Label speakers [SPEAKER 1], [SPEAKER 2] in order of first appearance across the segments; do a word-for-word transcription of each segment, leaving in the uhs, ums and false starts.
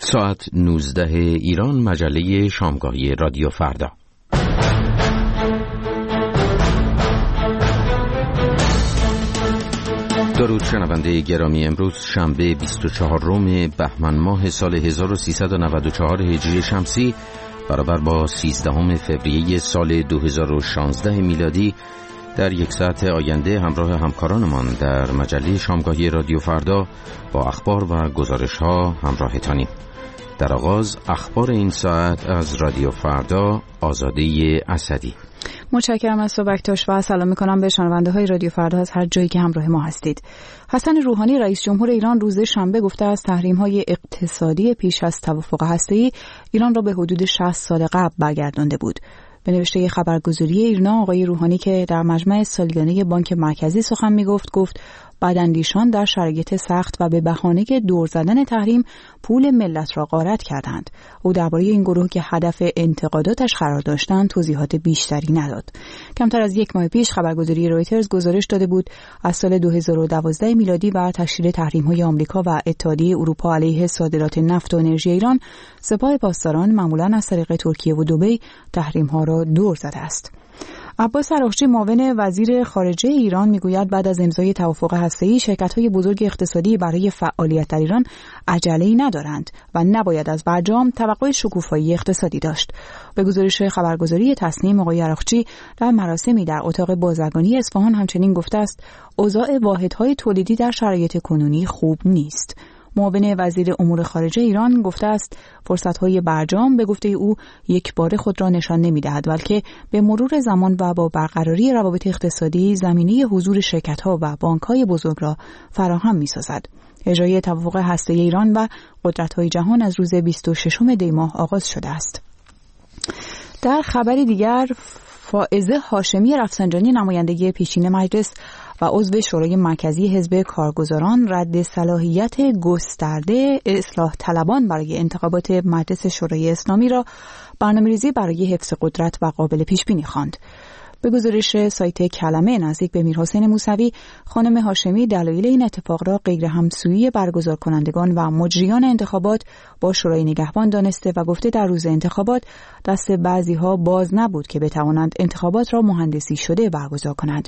[SPEAKER 1] ساعت نوزده ایران، مجله شامگاهی رادیو فردا. درود شنونده گرامی، امروز شنبه بیست و چهارم بهمن ماه سال هزار و سیصد و نود و چهار هجری شمسی برابر با سیزدهم فوریه سال دو هزار و شانزده میلادی در یک ساعت آینده همراه همکارانمان در مجله شامگاهی رادیو فردا با اخبار و گزارش ها همراهتانیم. در آغاز اخبار این ساعت از رادیو فردا. آزاده اسدی.
[SPEAKER 2] متشکرم از صحبت‌هاش و سلام می‌کنم به شنونده های رادیو فردا از هر جایی که همراه ما هستید. حسن روحانی رئیس جمهور ایران روز شنبه گفته است تحریم‌های اقتصادی پیش از توافق هسته‌ای ایران را به حدود شصت سال قبل برگردانده بود. به نوشته خبرگزاری ایرنا، آقای روحانی که در مجمع سالیانه بانک مرکزی سخن میگفت گفت بداندیشان در شرایط سخت و به بهانه دور زدن تحریم پول ملت را غارت کردند. او درباره این گروه که هدف انتقاداتش قرار داشتند توضیحات بیشتری نداد. کمتر از یک ماه پیش خبرگزاری رویترز گزارش داده بود از سال دو هزار و دوازده میلادی و تشدید تحریم‌های آمریکا و اتحادیه اروپا علیه صادرات نفت و انرژی ایران، سپاه پاسداران معمولاً از طریق ترکیه و دبی تحریم‌ها را دور زده است. عباس اراغچی معاون وزیر خارجه ایران میگوید بعد از امضای توافق هسته‌ای شرکت‌های بزرگ اقتصادی برای فعالیت در ایران عجله‌ای ندارند و نباید از برجام توقع شکوفایی اقتصادی داشت. به گزارش خبرگزاری تصنیم، آقای اراغچی در مراسمی در اتاق بازرگانی اصفهان همچنین گفته است اوضاع واحدهای تولیدی در شرایط کنونی خوب نیست. معاون وزیر امور خارجه ایران گفته است فرصت‌های برجام به گفته او یک بار خود را نشان نمی‌دهد، بلکه به مرور زمان و با برقراری روابط اقتصادی زمینه حضور شرکت‌ها و بانک‌های بزرگ را فراهم می‌سازد. اجرای توافق هسته‌ای ایران و قدرت‌های جهان از روز بیست و ششم دی ماه آغاز شده است. در خبری دیگر، فائزه هاشمی رفسنجانی نمایندگی پیشین مجلس و عضو شورای مرکزی حزب کارگزاران رد صلاحیت گسترده اصلاح طلبان برای انتخابات مجلس شورای اسلامی را برنامه‌ریزی برای حفظ قدرت و قابل پیش بینی خواند. به گزارش سایت کلمه نزدیک به میرحسین موسوی، خانم هاشمی دلایل این اتفاق را غیر همسویی برگزار کنندگان و مجریان انتخابات با شورای نگهبان دانسته و گفته در روز انتخابات دست بعضی‌ها باز نبود که بتوانند انتخابات را مهندسی شده برگزار کنند.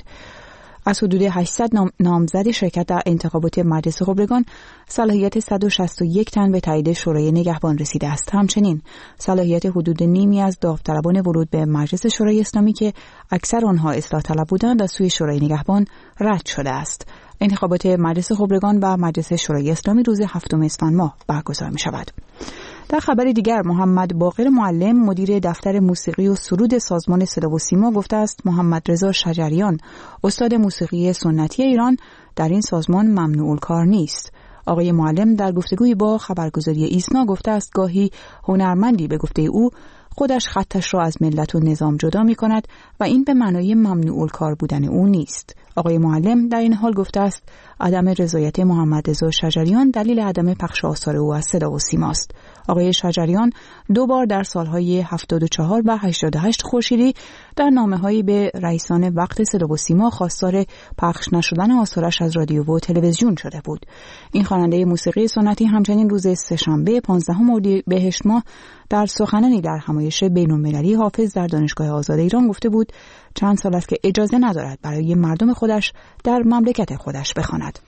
[SPEAKER 2] از حدود هشتصد نام نامزد شرکت در انتخابات مجلس خبرگان، صلاحیت صد و شصت و یک تن به تایید شورای نگهبان رسیده است. همچنین صلاحیت حدود نیمی از داوطلبان ورود به مجلس شورای اسلامی که اکثر آنها اصلاح طلب بودند از سوی شورای نگهبان رد شده است. انتخابات مجلس خبرگان و مجلس شورای اسلامی روز هفتم اسفند ماه برگزار می شود. در خبر دیگر، محمد باقر معلم مدیر دفتر موسیقی و سرود سازمان صدا و سیما گفته است محمد رضا شجریان استاد موسیقی سنتی ایران در این سازمان ممنوع الکار نیست. آقای معلم در گفتگویی با خبرگزاری ایسنا گفته است گاهی هنرمندی به گفته او خودش خطش را از ملت و نظام جدا می کند و این به معنای ممنوع الکار بودن او نیست. آقای معلم در این حال گفته است عدم رضایت محمد رضا شجریان دلیل عدم پخش آثار او از صدا و سیما است. آقای شجریان دو بار در سالهای هفتاد و چهار و هشتاد و هشت خورشیدی در نامه‌هایی به رئیسان وقت صدا و سیما خواستار پخش نشدن آثارش از رادیو و تلویزیون شده بود. این خواننده موسیقی سنتی همچنین روز سه‌شنبه پانزدهم اردیبهشت ماه در سخنرانی در همایش بین‌المللی حافظ در دانشگاه آزاد ایران گفته بود چند سال است که اجازه ندارد برای مردم خودش در مملکت خودش بخواند.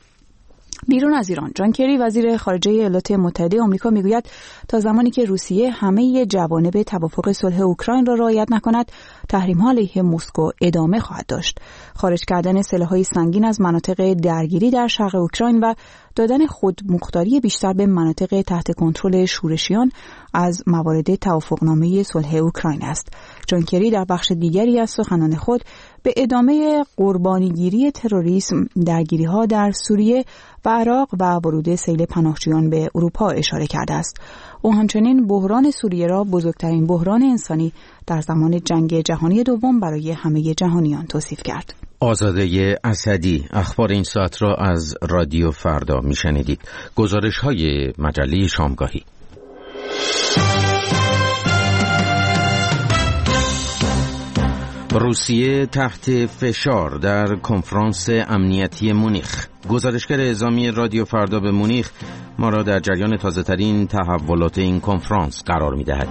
[SPEAKER 2] بیرون از ایران، جان کری وزیر خارجه ایالات متحده آمریکا میگوید تا زمانی که روسیه همه جوانب توافق صلح اوکراین را رعایت نکند، تحریم‌ها علیه مسکو ادامه خواهد داشت. خارج کردن سلاح‌های سنگین از مناطق درگیری در شرق اوکراین و دادن خودمختاری بیشتر به مناطق تحت کنترل شورشیان از موارد توافقنامه صلح اوکراین است. جان کری در بخش دیگری از سخنان خود به ادامه قربانیگیری تروریسم، درگیری‌ها در سوریه و عراق و ورود سیل پناهجویان به اروپا اشاره کرده است. او همچنین بحران سوریه را بزرگترین بحران انسانی در زمان جنگ جهانی دوم برای همه جهانیان توصیف کرد.
[SPEAKER 1] آزاده اسدی. اخبار این ساعت را از رادیو فردا میشنیدید. گزارش های مجله شامگاهی. روسیه تحت فشار در کنفرانس امنیتی مونیخ. گزارشگر اعزامی رادیو فردا به مونیخ، ما را در جریان تازه‌ترین تحولات این کنفرانس قرار می‌دهد.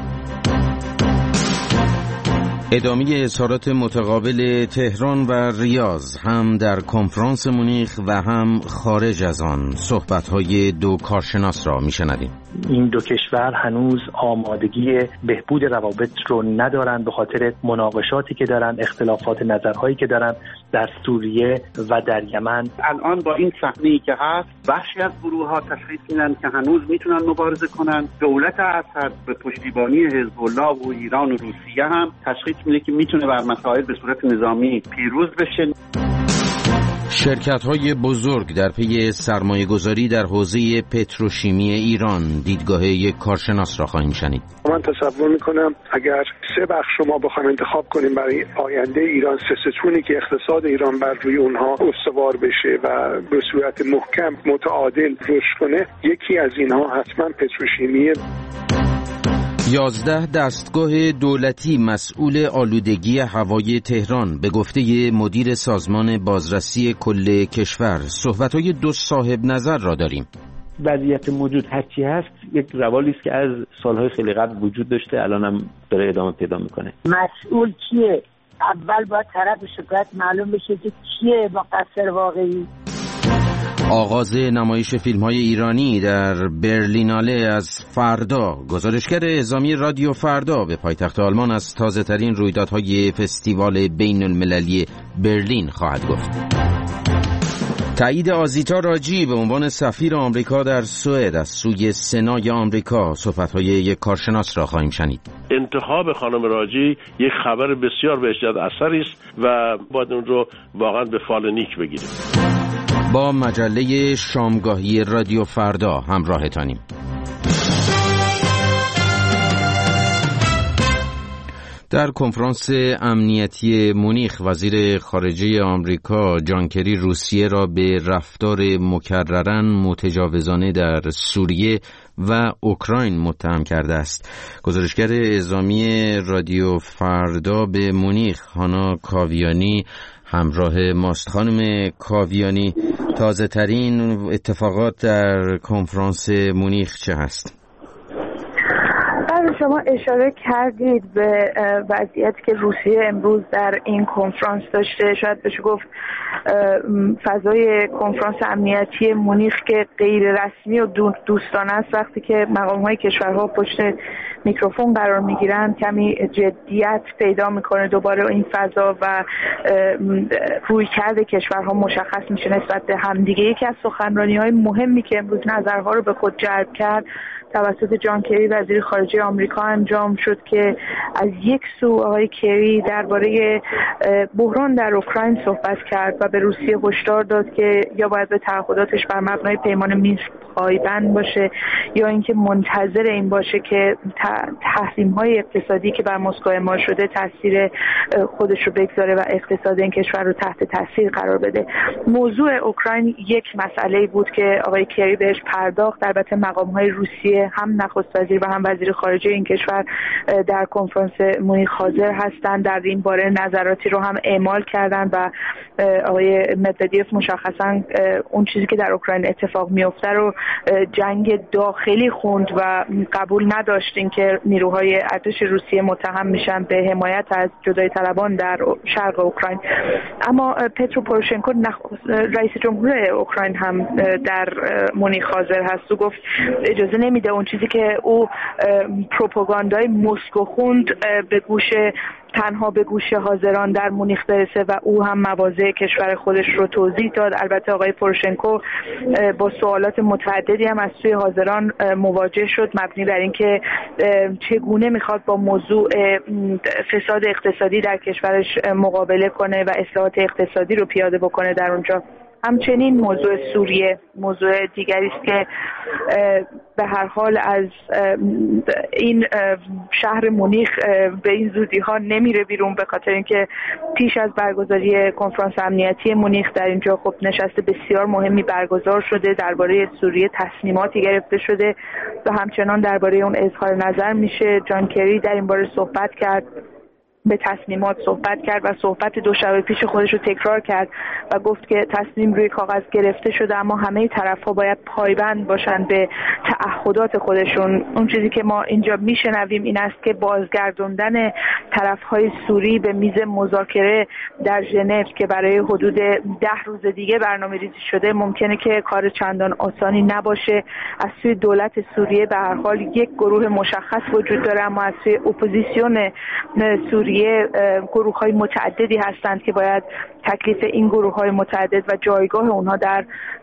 [SPEAKER 1] ادامه اظهارات متقابل تهران و ریاض هم در کنفرانس مونیخ و هم خارج از آن صحبت‌های دو کارشناس را می‌شنویم.
[SPEAKER 3] این دو کشور هنوز آمادگی بهبود روابط رو ندارن به خاطر مناقشاتی که دارن، اختلافات نظرهایی که دارن در سوریه و در یمن.
[SPEAKER 4] الان با این صحنه‌ای که هست بخشی از گروه‌ها تشخیص میدن که هنوز میتونن مبارزه کنن. دولت اسد به پشتیبانی حزب الله و ایران و روسیه هم تشخیص میده که میتونه بر مسائل به صورت نظامی پیروز بشه.
[SPEAKER 1] شرکت‌های بزرگ در پی سرمایه‌گذاری در حوزه پتروشیمی ایران، دیدگاه یک کارشناس را خواهیم شنید.
[SPEAKER 5] من تصور میکنم اگر سه بخش ما بخوایم انتخاب کنیم برای آینده ایران، سه ستونی که اقتصاد ایران بر روی اونها استوار بشه و به صورت محکم متعادل رشد کنه، یکی از اینها حتما پتروشیمیه.
[SPEAKER 1] یازده دستگاه دولتی مسئول آلودگی هوای تهران به گفته مدیر سازمان بازرسی کل کشور صحبت‌های دو صاحب نظر را داریم.
[SPEAKER 6] وضعیت موجود هرچی هست یک روالی است که از سالهای خیلی قبل وجود داشته، الان هم داره ادامه پیدا میکنه.
[SPEAKER 7] مسئول کیه؟ اول باید طرف شکایت معلوم بشه که کیه مقصر واقعی.
[SPEAKER 1] آغاز نمایش فیلم‌های ایرانی در برلیناله از فردا. گزارشگر اعزامی رادیو فردا به پایتخت آلمان از تازه‌ترین رویدادهای فستیوال بین المللی برلین خواهد گفت. تایید آزیتا راجی به عنوان سفیر آمریکا در سوئد از سوی سنای آمریکا. صحبت‌های یک کارشناس را خواهیم شنید.
[SPEAKER 8] انتخاب خانم راجی یک خبر بسیار به اشتداد اثری است و باید اون رو واقعا به فال نیک بگیریم.
[SPEAKER 1] با مجله شامگاهی رادیو فردا همراهتانیم. در کنفرانس امنیتی مونیخ وزیر خارجه آمریکا جان کری روسیه را به رفتار مکرراً متجاوزانه در سوریه و اوکراین متهم کرده است. گزارشگر اعزامی رادیو فردا به مونیخ هانا کاویانی همراه ماست. خانم کاویانی، تازه ترین اتفاقات در کنفرانس مونیخ چه هست؟
[SPEAKER 9] شما اشاره کردید به وضعیتی که روسیه امروز در این کنفرانس داشته. شاید بشه گفت فضای کنفرانس امنیتی مونیخ که غیر رسمی و دوستانه است، وقتی که مقام‌های کشورها پشت میکروفون قرار میگیرن کمی جدیت پیدا میکنه دوباره این فضا و رویکرد کشورها مشخص میشه نسبت به همدیگه. یکی از سخنرانی‌های مهمی که امروز نظرها رو به خود جلب کرد توسط جان کری وزیر خارجه آمریکا انجام شد که از یک سو آقای کری درباره بحران در اوکراین صحبت کرد و به روسیه هشدار داد که یا باید به تعهداتش بر مبنای پیمان مینسک پایبند باشه یا اینکه منتظر این باشه که تحریم‌های اقتصادی که بر مسکو اعمال شده تاثیر خودش رو بگذاره و اقتصاد این کشور رو تحت تاثیر قرار بده. موضوع اوکراین یک مسئله بود که آقای کری بهش پرداخت. البته مقام‌های روسیه هم نخست وزیر و هم وزیر خارجه این کشور در کنفرانس مونیخ حاضر هستند، در این باره نظراتی رو هم اعمال کردند و آقای مدودیف مشخصا اون چیزی که در اوکراین اتفاق میفته رو جنگ داخلی خوند و قبول نداشتین که نیروهای ارتش روسیه متهم میشن به حمایت از جدایی طلبان در شرق اوکراین. اما پترو پوروشنکو رئیس جمهور اوکراین هم در مونیخ حاضر هست و گفت اجازه نمیده اون چیزی که او پروپاگاندای مسکو خوند به گوش تنها به گوش حاضران در مونیخ برسه و او هم مواضع کشور خودش رو توضیح داد. البته آقای پوروشنکو با سوالات متعددی هم از سوی حاضران مواجه شد مبنی بر اینکه چگونه میخواد با موضوع فساد اقتصادی در کشورش مقابله کنه و اصلاحات اقتصادی رو پیاده بکنه در اونجا. همچنین موضوع سوریه موضوع دیگری است که به هر حال از این شهر مونیخ به این زودی ها نمیره بیرون، به خاطر اینکه پیش از برگزاری کنفرانس امنیتی مونیخ در اینجا خب نشست بسیار مهمی برگزار شده، درباره سوریه تصمیماتی گرفته شده و همچنان درباره اون اظهار نظر میشه. جان کری در این باره صحبت کرد به تصمیمات صحبت کرد و صحبت دو شب پیش خودش رو تکرار کرد و گفت که تصمیم روی کاغذ گرفته شده اما همه طرف‌ها باید پایبند باشند به تعهدات خودشون. اون چیزی که ما اینجا میشنویم این است که بازگردوندن طرف‌های سوری به میز مذاکره در ژنو که برای حدود ده روز دیگه برنامه‌ریزی شده ممکنه که کار چندان آسانی نباشه. از سوی دولت سوریه به هر حال یک گروه مشخص وجود داره، اما از سوی اپوزیسیون سوریه گروه‌های متعددی هستند که باید تکلیف این گروه‌های متعدد و جایگاه اونها در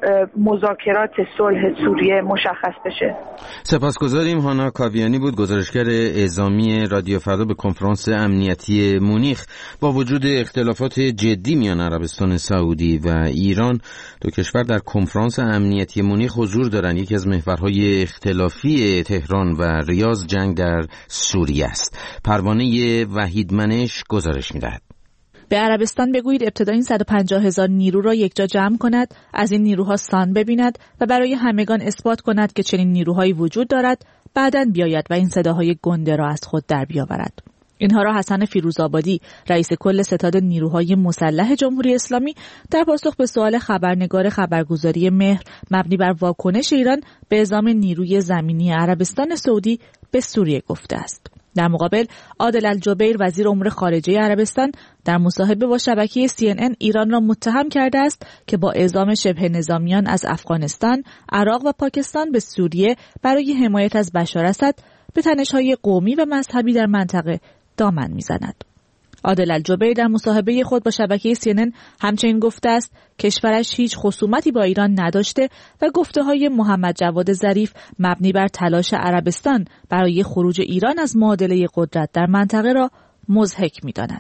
[SPEAKER 9] مذاکرات صلح سوریه مشخص بشه.
[SPEAKER 1] سپاسگزاریم. هانا کاویانی بود، گزارشگر اعزامی رادیو فردا به کنفرانس امنیتی مونیخ. با وجود اختلافات جدی میان عربستان سعودی و ایران، دو کشور در کنفرانس امنیتی مونیخ حضور دارند. یکی از محورهای اختلافی تهران و ریاض جنگ در سوریه است. پروانه وحید منش گزارش می‌دهد.
[SPEAKER 10] به عربستان بگویید ابتدا این صد و پنجاه هزار نیرو را یکجا جمع کند، از این نیروها سان ببیند و برای همگان اثبات کند که چنین نیروهایی وجود دارد، بعداً بیاید و این صداهای گنده را از خود در بیاورد. اینها را حسن فیروزآبادی، رئیس کل ستاد نیروهای مسلح جمهوری اسلامی، در پاسخ به سوال خبرنگار خبرگزاری مهر مبنی بر واکنش ایران به اعزام نیروی زمینی عربستان سعودی به سوریه گفته است. در مقابل، عادل الجبیر، وزیر امور خارجه عربستان، در مصاحبه با شبکه سی ان ان ایران را متهم کرده است که با اعزام شبه نظامیان از افغانستان، عراق و پاکستان به سوریه برای حمایت از بشار اسد به تنش‌های قومی و مذهبی در منطقه دامن می‌زند. عادل الجبیر در مصاحبه خود با شبکه سی ان ان همچنین گفته است کشورش هیچ خصومتی با ایران نداشته و گفته‌های محمد جواد ظریف مبنی بر تلاش عربستان برای خروج ایران از معادله قدرت در منطقه را مضحک می‌داند.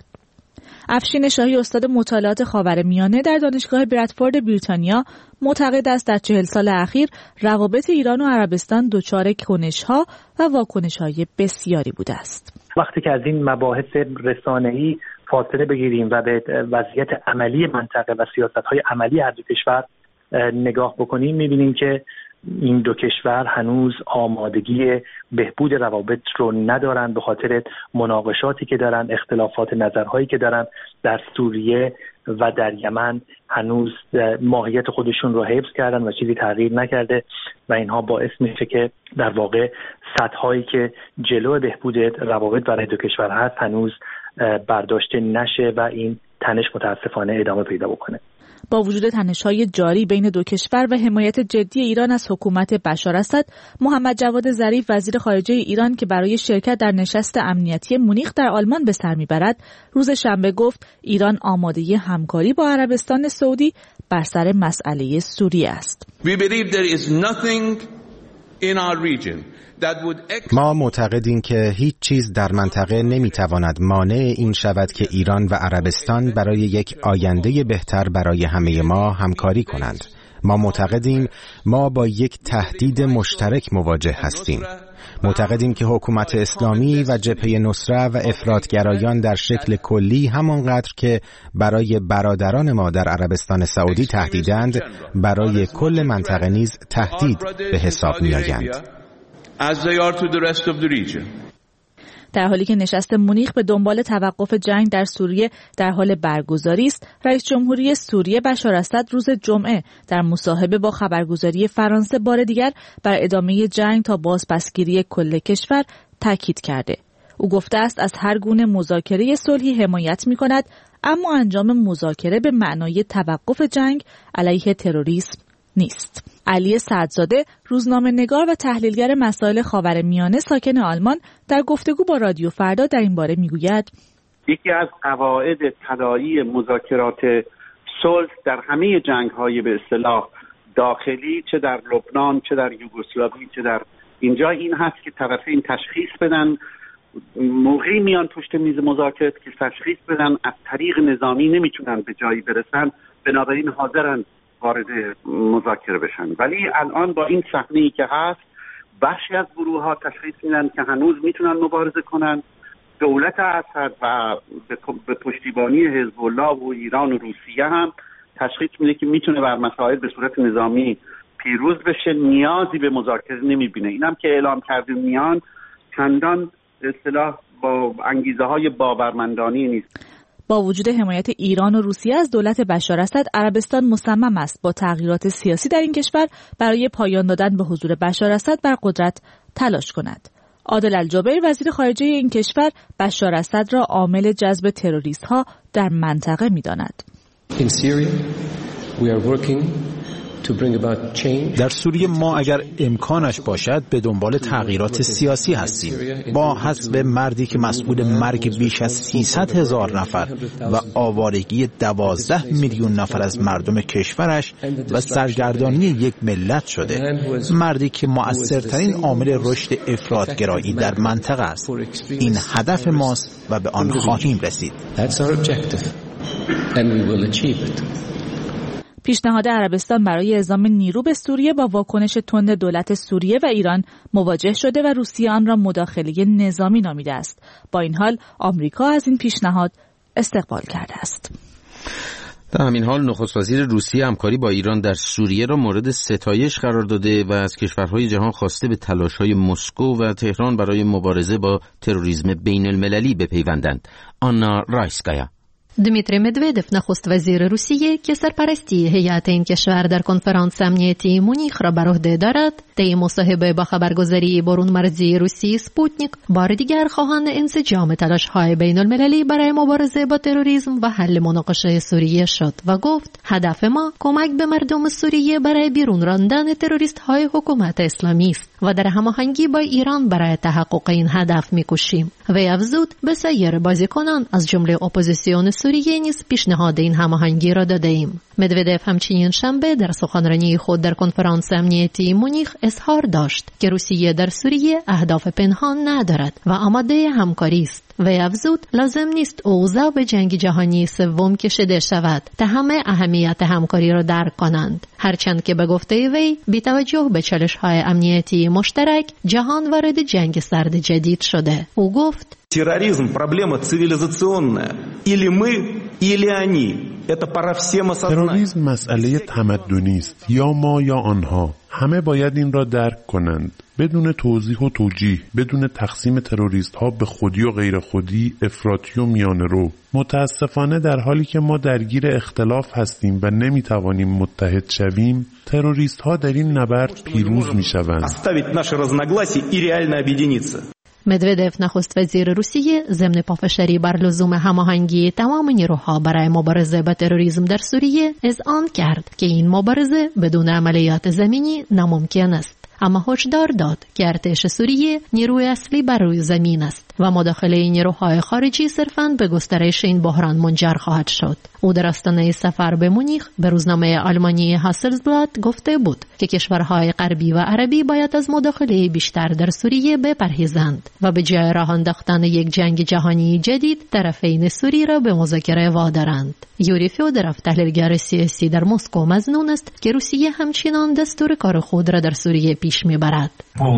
[SPEAKER 10] افشین شاهی، استاد مطالعات خاورمیانه در دانشگاه برادفورد بریتانیا، معتقد است در چهل سال اخیر روابط ایران و عربستان دچار کنش‌ها و واکنش‌های بسیاری بوده است.
[SPEAKER 3] وقتی که از این مباحث رسانه‌ای فاصله بگیریم و به وضعیت عملی منطقه و سیاست‌های عملی هر دو کشور نگاه بکنیم، می‌بینیم که این دو کشور هنوز آمادگی بهبود روابط رو ندارن به خاطر مناقشاتی که دارن، اختلافات نظرهایی که دارن. در سوریه و در یمن هنوز ماهیت خودشون رو حفظ کردن و چیزی تغییر نکرده و اینها باعث میشه که در واقع سطح‌هایی که جلو بهبود روابط برای دو کشور هست هنوز برداشته نشه و این تنش متاسفانه ادامه پیدا بکنه.
[SPEAKER 10] با وجود تنش‌های جاری بین دو کشور و حمایت جدی ایران از حکومت بشار اسد، محمد جواد ظریف، وزیر خارجه ایران که برای شرکت در نشست امنیتی مونیخ در آلمان به سر میبرد، روز شنبه گفت ایران آماده همکاری با عربستان سعودی بر سر مسئله سوریه است.
[SPEAKER 11] We believe there is nothing in our region
[SPEAKER 12] ما معتقدیم که هیچ چیز در منطقه نمیتواند مانع این شود که ایران و عربستان برای یک آینده بهتر برای همه ما همکاری کنند. ما معتقدیم ما با یک تهدید مشترک مواجه هستیم. معتقدیم که حکومت اسلامی و جبهه نصره و افراطگرایان در شکل کلی همانقدر که برای برادران ما در عربستان سعودی تهدیدند، برای کل منطقه نیز تهدید به حساب می‌آیند.
[SPEAKER 11] As they are to the rest of the region.
[SPEAKER 10] در حالی که نشست مونیخ به دنبال توقف جنگ در سوریه در حال برگزاری است، رئیس جمهوری سوریه بشار اسد روز جمعه در مصاحبه با خبرگزاری فرانسه بار دیگر بر ادامه جنگ تا بازپسگیری کل کشور تاکید کرده. او گفته است از هر گونه مذاکره صلحی حمایت می‌کند، اما انجام مذاکره به معنای توقف جنگ علیه تروریسم نیست. علی سعدزاده، روزنامه‌نگار و تحلیلگر مسائل خاورمیانه ساکن آلمان، در گفتگو با رادیو فردا در این باره میگوید
[SPEAKER 4] یکی از قواعد طلایی مذاکرات صلح در همه جنگ‌های به اصطلاح داخلی، چه در لبنان، چه در یوگسلاوی، چه در اینجا، این هست که طرفین تشخیص بدن، موقعی میان پشت میز مذاکره که تشخیص بدن از طریق نظامی نمیتونن به جایی برسن، بنابراین حاضرن وارد مذاکره بشن. ولی الان با این صحنه‌ای که هست، بخشی از گروه‌ها تشخیص میدن که هنوز میتونن مبارزه کنن. دولت اسد و به پشتیبانی حزب الله و ایران و روسیه هم تشخیص میده که میتونه بر مسائل به صورت نظامی پیروز بشه، نیازی به مذاکره نمیبینه. اینم که اعلام کرده میان چندان اصطلاح با انگیزه های باورمندانی نیست.
[SPEAKER 10] با وجود حمایت ایران و روسیه از دولت بشار اسد، عربستان مصمم است با تغییرات سیاسی در این کشور برای پایان دادن به حضور بشار اسد بر قدرت تلاش کند. عادل الجابری وزیر خارجه این کشور بشار اسد را عامل جذب تروریست‌ها در منطقه می‌داند.
[SPEAKER 13] In Syria, we are working
[SPEAKER 14] در سوریه ما اگر امکانش باشد به دنبال تغییرات سیاسی هستیم. با حذف مردی که مسئول مرگ بیش از سیصد هزار نفر و آوارگی دوازده میلیون نفر از مردم کشورش و سرگردانی یک ملت شده، مردی که مؤثرترین عامل رشد افراط‌گرایی در منطقه است. این هدف ماست و به آن خواهیم رسید.
[SPEAKER 10] پیشنهاد عربستان برای اعزام نیرو به سوریه با واکنش تند دولت سوریه و ایران مواجه شده و روسیه آن را مداخله نظامی نامیده است. با این حال آمریکا از این پیشنهاد استقبال کرده است.
[SPEAKER 1] در همین حال نخست وزیر روسیه همکاری با ایران در سوریه را مورد ستایش قرار داده و از کشورهای جهان خواسته به تلاش‌های مسکو و تهران برای مبارزه با تروریسم بین المللی بپیوندند. آنا رایسکایا.
[SPEAKER 15] دمیتری مدودف نخست وزیر روسیه که سرپرستی هیئت این کشور در کنفرانس امنیتی مونیخ را بر عهده دارد، طی مصاحبه با خبرگزاری برون مرزی روسی سپوتنیک بار دیگر خواهان انسجام تلاش‌های بین المللی برای مبارزه با تروریسم و حل مناقشه سوریه شد و گفت هدف ما کمک به مردم سوریه برای بیرون راندن تروریست‌های حکومت اسلامی است و در هماهنگی با ایران برای تحقق این هدف می‌کوشیم. وی افزود به سایر بازیکنان از جمله اپوزیسیون سوریه نیز پیشنهاد این هماهنگی را داده ایم. مدودف همچنین شنبه در سخنرانی خود در کنفرانس امنیتی مونیخ اظهار داشت که روسیه در سوریه اهداف پنهان ندارد و آماده همکاری است. وی افزود لازم نیست اوضاع به جنگ جهانی سوم کشیده شود تا همه اهمیت همکاری را درک کنند، هرچند که به گفته وی بی توجه به چالش‌های امنیتی مشترک جهان وارد جنگ سرد جدید شده. او گفت
[SPEAKER 16] терроризм проблема цивилизационная. Или мы, или они. Это пора всем осознать.
[SPEAKER 17] تروریسم مسئله تمدنی است، یا ما یا آنها. همه باید این را درک کنند. بدون توضیح و توجیه، بدون تقسیم تروریست ها به خودی و غیر خودی، افراطی و میانه رو. متاسفانه در حالی که ما درگیر اختلاف هستیم و نمیتوانیم متحد شویم، تروریست ها در این نبرد پیروز میشوند.
[SPEAKER 15] مدودف نخست وزیر روسیه ضمن پافشاری بر لزوم هماهنگی تمام نیروها برای مبارزه با تروریسم در سوریه اذعان کرد که این مبارزه بدون عملیات زمینی ناممکن است. اما هشدار داد که ارتش سوریه نیروی اصلی بر روی زمین است و مداخله نیروهای خارجی صرفاً به گسترش این بحران منجر خواهد شد. او در آستانه سفر به مونیخ به روزنامه آلمانی هاسلزبلات گفته بود که کشورهای غربی و عربی باید از مداخله بیشتر در سوریه بپرهیزند و به جای راه انداختن یک جنگ جهانی جدید طرفین سوری را به مذاکره وادارند. یوری فیودروف تحلیلگر سیاسی در مسکو مظنون است که روسیه همچنان دستور کار خود را در سوریه پیش میبرد.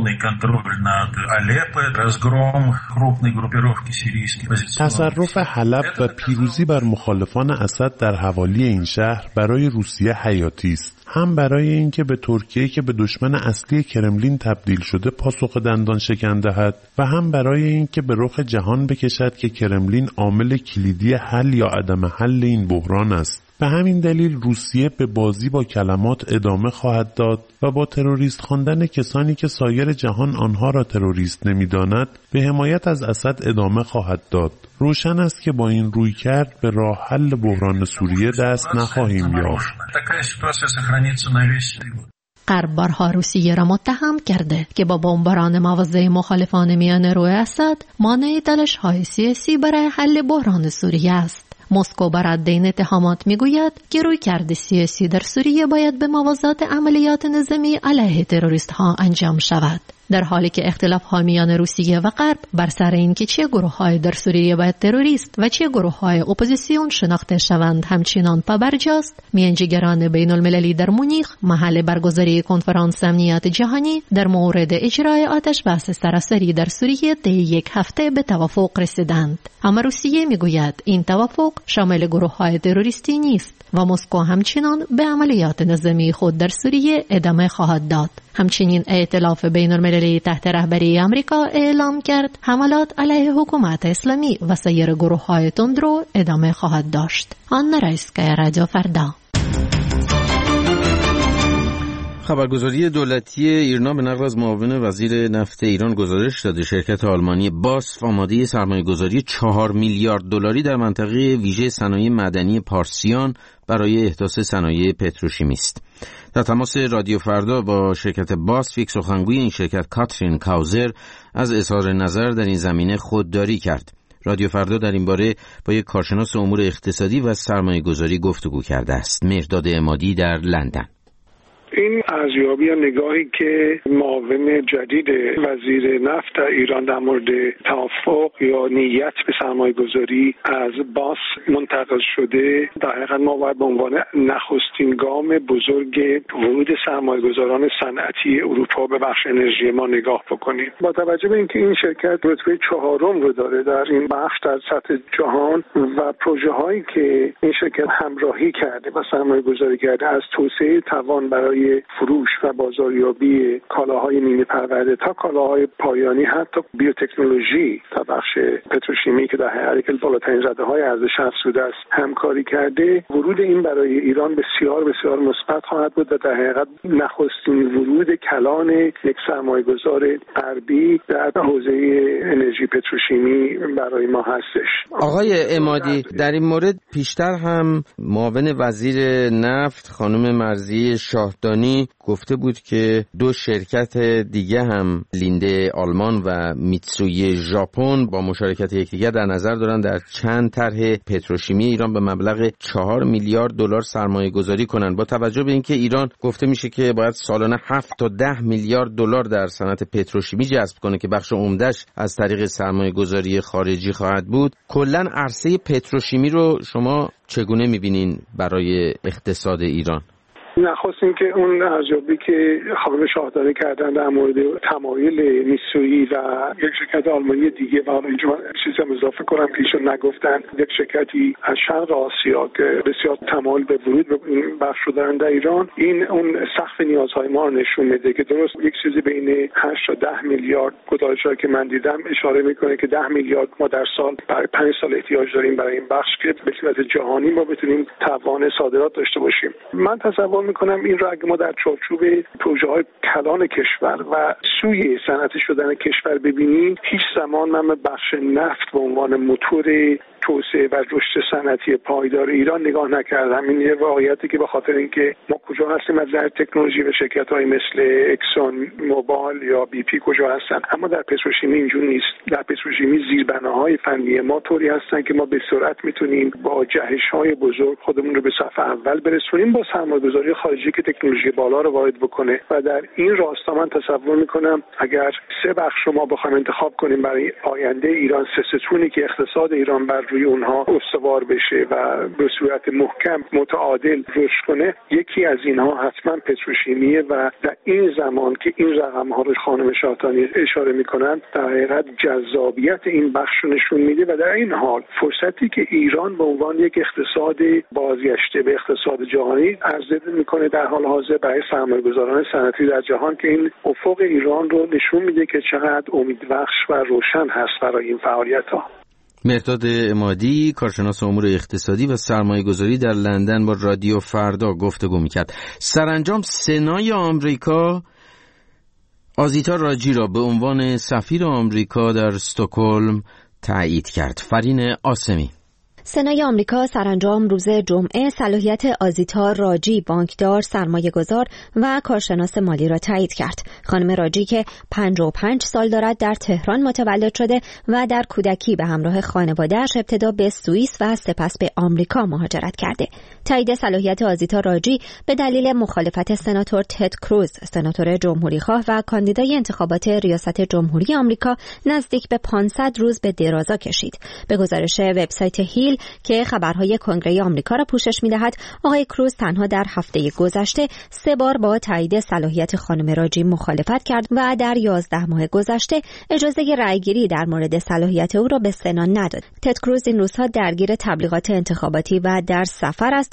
[SPEAKER 17] تصرف حلب و پیروزی بر مخالفان اسد در حوالی این شهر برای روسیه حیاتی است. هم برای اینکه به ترکیه که به دشمن اصلی کرملین تبدیل شده پاسخ دندان شکن دهد و هم برای اینکه به رخ جهان بکشد که کرملین عامل کلیدی حل یا عدم حل این بحران است. به همین دلیل روسیه به بازی با کلمات ادامه خواهد داد و با تروریست خواندن کسانی که سایر جهان آنها را تروریست نمی‌داند به حمایت از اسد ادامه خواهد داد. روشن است که با این رویکرد به راه حل بحران سوریه دست نخواهیم یافت.
[SPEAKER 15] غرب بارها روسیه را متهم کرده که با بمباران مواضع مخالفان میان روی اسد مانع تلاش‌های سیاسی برای حل بحران سوریه است. مسکو بر رد این اتهامات میگوید که رویکرد سیاسی در سوریه باید به موازات عملیات نظامی علیه تروریست ها انجام شود. در حالی که اختلاف ها میان روسیه و غرب بر سر این که چه گروه های در سوریه باید تروریست و چه گروه های اپوزیسیون شناخته شوند همچنان پابرجاست، میانجیگران بین المللی در مونیخ محل برگزاری کنفرانس امنیت جهانی در مورد اجرای آتش بس سراسری در سوریه طی یک هفته به توافق رسیدند. اما روسیه میگوید این توافق شامل گروه های تروریستی نیست و مسکو همچنان به عملیات نظامی خود در سوریه ادامه خواهد داد. همچنین ائتلاف بین المللی اسرائیلی تحت رهبری آمریکا اعلام کرد حملات علیه حکومت اسلامی و سایر گروه‌های تندرو ادامه خواهد داشت. آن رایسکای رادیو فردا.
[SPEAKER 1] خبرگزاری دولتی ایرنا به نقل از معاون وزیر نفت ایران گزارش داده شرکت آلمانی باسف آماده سرمایه‌گذاری چهار میلیارد دلاری در منطقه ویژه صنایع معدنی پارسیان برای احداث صنایع پتروشیمی است. در تماس رادیو فردا با شرکت باسف یک سخنگوی این شرکت کاترین کاوزر از اظهار نظر در این زمینه خودداری کرد. رادیو فردا در این باره با یک کارشناس امور اقتصادی و سرمایه‌گذاری گفتگو کرده است. مهرداد عمادی در لندن.
[SPEAKER 5] این ارزیابی یا نگاهی که معاون جدید وزیر نفت در ایران در مورد توافق یا نیت به سرمایه گذاری از باس منتقل شده، در حقیقت ما باید به عنوان نخستین گام بزرگ ورود سرمایه گذاران صنعتی اروپا به بخش انرژی ما نگاه بکنیم. با توجه به اینکه این شرکت رتبه چهارم رو داره در این بخش در سطح جهان و پروژه هایی که این شرکت همراهی کرده و سرمایه گذاری کرده از توسعه توان برای فروش و بازاریابی کالاهای نیمه پرورده تا کالاهای پایانی، حتی بیوتکنولوژی تا بخش پتروشیمی که در حقیقت بالاترین رده‌های ارزش افزوده است همکاری کرده، ورود این برای ایران بسیار بسیار مثبت خواهد بود و در حقیقت نخستین ورود کلان یک سرمایه‌گذار غربی در حوزه انرژی پتروشیمی برای ما هستش.
[SPEAKER 1] آقای عمادی، در این مورد پیشتر هم معاون وزیر نفت خانم مرضیه شاهدانی گفته بود که دو شرکت دیگه هم لینده آلمان و میتسوی ژاپن با مشارکت یکدیگر در نظر دارن در چند طرح پتروشیمی ایران به مبلغ چهار میلیارد دلار سرمایه گذاری کنن. با توجه به اینکه ایران گفته میشه که باید سالانه هفت تا ده میلیارد دلار در صنعت پتروشیمی جذب کنه که بخش عمده‌اش از طریق سرمایه گذاری خارجی خواهد بود، کلاً عرصه پتروشیمی رو شما چگونه میبینین برای اقتصاد ایران؟
[SPEAKER 5] نخواست این که اون ارزیابی که خانم شاهدانی کردن در مورد تمایل میتسویی و یک شرکت آلمانی دیگه و اینجا من چیزی هم اضافه کنم که ایشون نگفتن، یک شرکتی از شرق آسیا که بسیار تمایل به ورود به این بخش رو دارن در ایران، این اون سقف نیازهای ما رو نشون میده که درست یک چیزی بین هشت تا ده میلیارد گزارش‌هایی که من دیدم اشاره میکنه که ده میلیارد ما در سال برای پنج سال احتیاج داریم برای این بخش که به صورت جهانی ما بتونیم توان صادرات داشته باشیم. من تصور میکنم این را اگه ما در چارچوب پروژه های کلان کشور و سوی صنعتی شدن کشور ببینیم، هیچ زمان من به بخش نفت به عنوان موتور توسعه و رشد صنعتی پایدار ایران نگاه نکردم. این یه واقعیتی که به خاطر اینکه ما کجا هستیم از نظر تکنولوژی و شرکت‌های مثل اکسون موبایل یا بی پی کجا هستن، اما در پتروشیمی اینجور نیست. در پتروشیمی زیربناهای فنی ما طوری هستن که ما به سرعت میتونیم با جهش‌های بزرگ خودمون رو به صف اول برسونیم با سرمایه‌گذاری خارجی که تکنولوژی بالا رو وارد بکنه. و در این راستا من تصور میکنم اگر سه بخش رو ما بخوایم انتخاب کنیم برای آینده ایران، سه ستونی که اقتصاد ایران بر روی اونها استوار بشه و به صورت محکم متعادل رشد کنه، یکی از اینها حتما پتروشیمیه و در این زمان که این رقم‌ها رو خانم شاهدانی اشاره میکنن در حقیقت جذابیت این بخش رو نشون میده و در این حال فرصتی که ایران به عنوان یک اقتصاد بازگشته به اقتصاد جهانی عرضه میکنه در حال حاضر برای سرمایه‌گذاران صنعتی در جهان که این افق ایران رو نشون میده که چقدر امیدبخش و روشن هست برای این فعالیت‌ها.
[SPEAKER 1] مهرداد عمادی، کارشناس امور اقتصادی و سرمایه‌گذاری در لندن با رادیو فردا گفتگو می‌کرد. سرانجام سنای آمریکا آزیتا راجی را به عنوان سفیر آمریکا در استکهلم تایید کرد. فرین آسمی.
[SPEAKER 18] سنای آمریکا سرانجام روز جمعه صلاحیت آزیتا راجی، بانکدار، سرمایه‌گذار و کارشناس مالی را تایید کرد. خانم راجی که پنجاه و پنج سال دارد در تهران متولد شده و در کودکی به همراه خانواده‌اش ابتدا به سوئیس و سپس به آمریکا مهاجرت کرده. تایید صلاحیت آزیتا راجی به دلیل مخالفت سناتور تد کروز، سناتور جمهوری‌خواه و کاندیدای انتخابات ریاست جمهوری آمریکا، نزدیک به پانصد روز به درازا کشید. به گزارش وبسایت هیل که خبرهای کنگره آمریکا را پوشش می‌دهد، آقای کروز تنها در هفته گذشته سه بار با تایید صلاحیت خانم راجی مخالفت کرد و در یازده ماه گذشته اجازه رأیگیری در مورد صلاحیت او را به سنا نداد. تد کروز این روزها درگیر تبلیغات انتخاباتی و در سفر است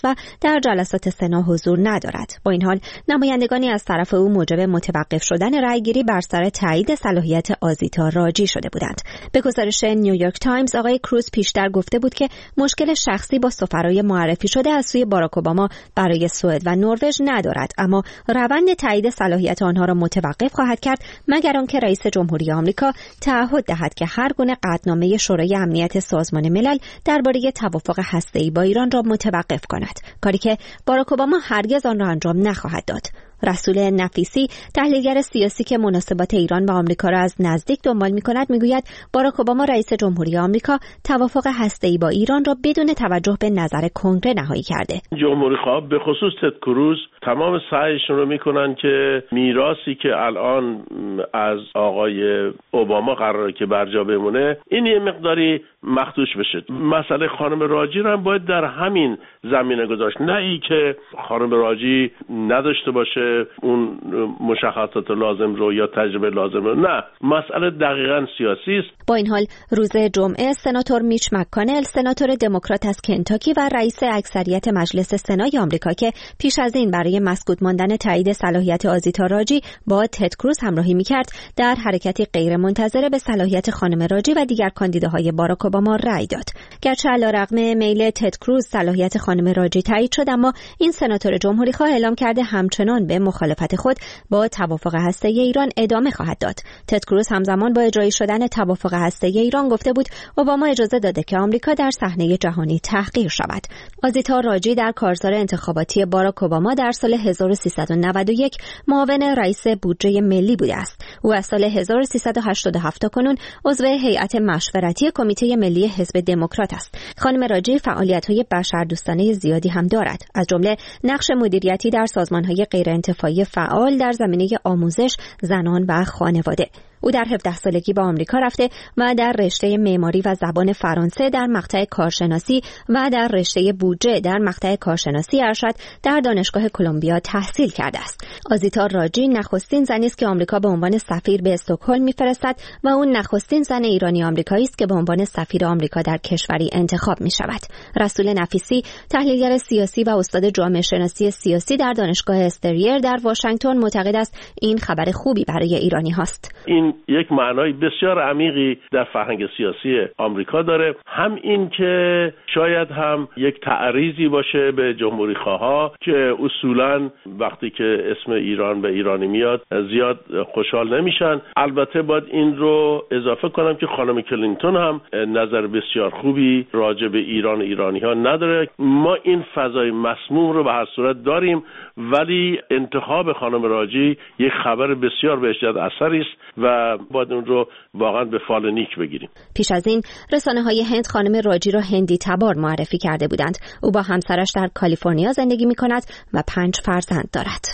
[SPEAKER 18] و در جلسات سنا حضور ندارد. با این حال نمایندگانی از طرف او موجب متوقف شدن رأیگیری بر سر تایید صلاحیت آزیتا راجی شده بودند. به گزارش نیویورک تایمز آقای کروز پیشتر گفته بود که مشکل شخصی با سفرای معرفی شده از سوی باراک اوباما برای سوئد و نروژ ندارد، اما روند تایید صلاحیت آنها را متوقف خواهد کرد مگر آنکه رئیس جمهوری آمریکا تعهد دهد که هر گونه قطعنامه شورای امنیت سازمان ملل درباره توافق هسته‌ای با ایران را متوقف کند، کاری که باراک اوباما هرگز آن را انجام نخواهد داد. رسول نفیسی، تحلیلگر سیاسی که مناسبات ایران و آمریکا را از نزدیک دنبال می‌کند، می‌گوید باراک اوباما رئیس جمهوری آمریکا توافق هسته‌ای با ایران را بدون توجه به نظر کنگره نهایی کرده.
[SPEAKER 8] جمهوری‌خواه به خصوص تد کروز تمام سعیشون رو می‌کنن که میراثی که الان از آقای اوباما قراره که برجا بمونه این یه مقداری مخدوش بشه. مسئله خانم راجی رو هم باید در همین زمینه گذاشت، نه ای که خانم راجی نداشته باشه اون مشخصات لازم رو یا تجربه لازم رو، نه، مسئله دقیقاً سیاسی است.
[SPEAKER 18] با این حال روز جمعه سناتور میچ مک‌کانل، سناتور دموکرات از کنتاکی و رئیس اکثریت مجلس سنای آمریکا که پیش از این برای مسکوت ماندن تایید صلاحیت آزیتا راجی با تد کروز همراهی می‌کرد، در حرکتی غیرمنتظره به صلاحیت خانم راجی و دیگر کاندیداهای باراک اوباما رأی داد. گرچه علیرغم میل تد کروز صلاحیت خانم راجی تایید شد، اما این سناتور جمهوری‌خواه اعلام کرده همچنان به مخالفت خود با توافق هسته‌ای ایران ادامه خواهد داد. تد کروز همزمان با اجرایی شدن توافق هسته‌ای ایران گفته بود اوباما اجازه داده که آمریکا در صحنه جهانی تحقیر شود. آزیتا راجی در کارزار انتخاباتی باراک اوباما در سال هزار و سیصد و نود و یک معاون رئیس بودجه ملی بوده است. او از سال هزار و سیصد و هشتاد و هفت تا کنون عضو هیئت مشورتی کمیته ملی حزب دموکرات است. خانم راجی فعالیت‌های بشردوستانه زیادی هم دارد، از جمله نقش مدیریتی در سازمان‌های غیرانتفاعی فعال در زمینه آموزش، زنان و خانواده. او در هفده سالگی به آمریکا رفته و در رشته معماری و زبان فرانسه در مقطع کارشناسی و در رشته بودجه در مقطع کارشناسی ارشد در دانشگاه کلمبیا تحصیل کرده است. آزیتا راجی نخستین زنی است که آمریکا به عنوان سفیر به استکهلم می‌فرستد و اون نخستین زن ایرانی آمریکایی است که به عنوان سفیر آمریکا در کشوری انتخاب می‌شود. رسول نفیسی، تحلیلگر سیاسی و استاد جامعه شناسی سیاسی در دانشگاه استریر در واشنگتن، معتقد است این خبر خوبی برای ایرانی هاست.
[SPEAKER 8] این یک معنای بسیار عمیقی در فرهنگ سیاسی آمریکا داره، هم این که شاید هم یک تعریضی باشه به جمهوری خواها که اصولاً وقتی که اسم ایران به ایرانی میاد زیاد خوشحال نمیشن. البته باید این رو اضافه کنم که خانم کلینتون هم نظر بسیار خوبی راجع به ایران و ایرانی ها نداره. ما این فضای مسموم رو به هر صورت داریم، ولی انتخاب خانم راجی یک خبر بسیار به اشتداد اثری است و باید اون رو واقعا به فال نیک بگیریم.
[SPEAKER 18] پیش از این رسانه‌های هند خانم راجی را هندی تبار معرفی کرده بودند. او با همسرش در کالیفرنیا زندگی می‌کند و پنج فرزند دارد.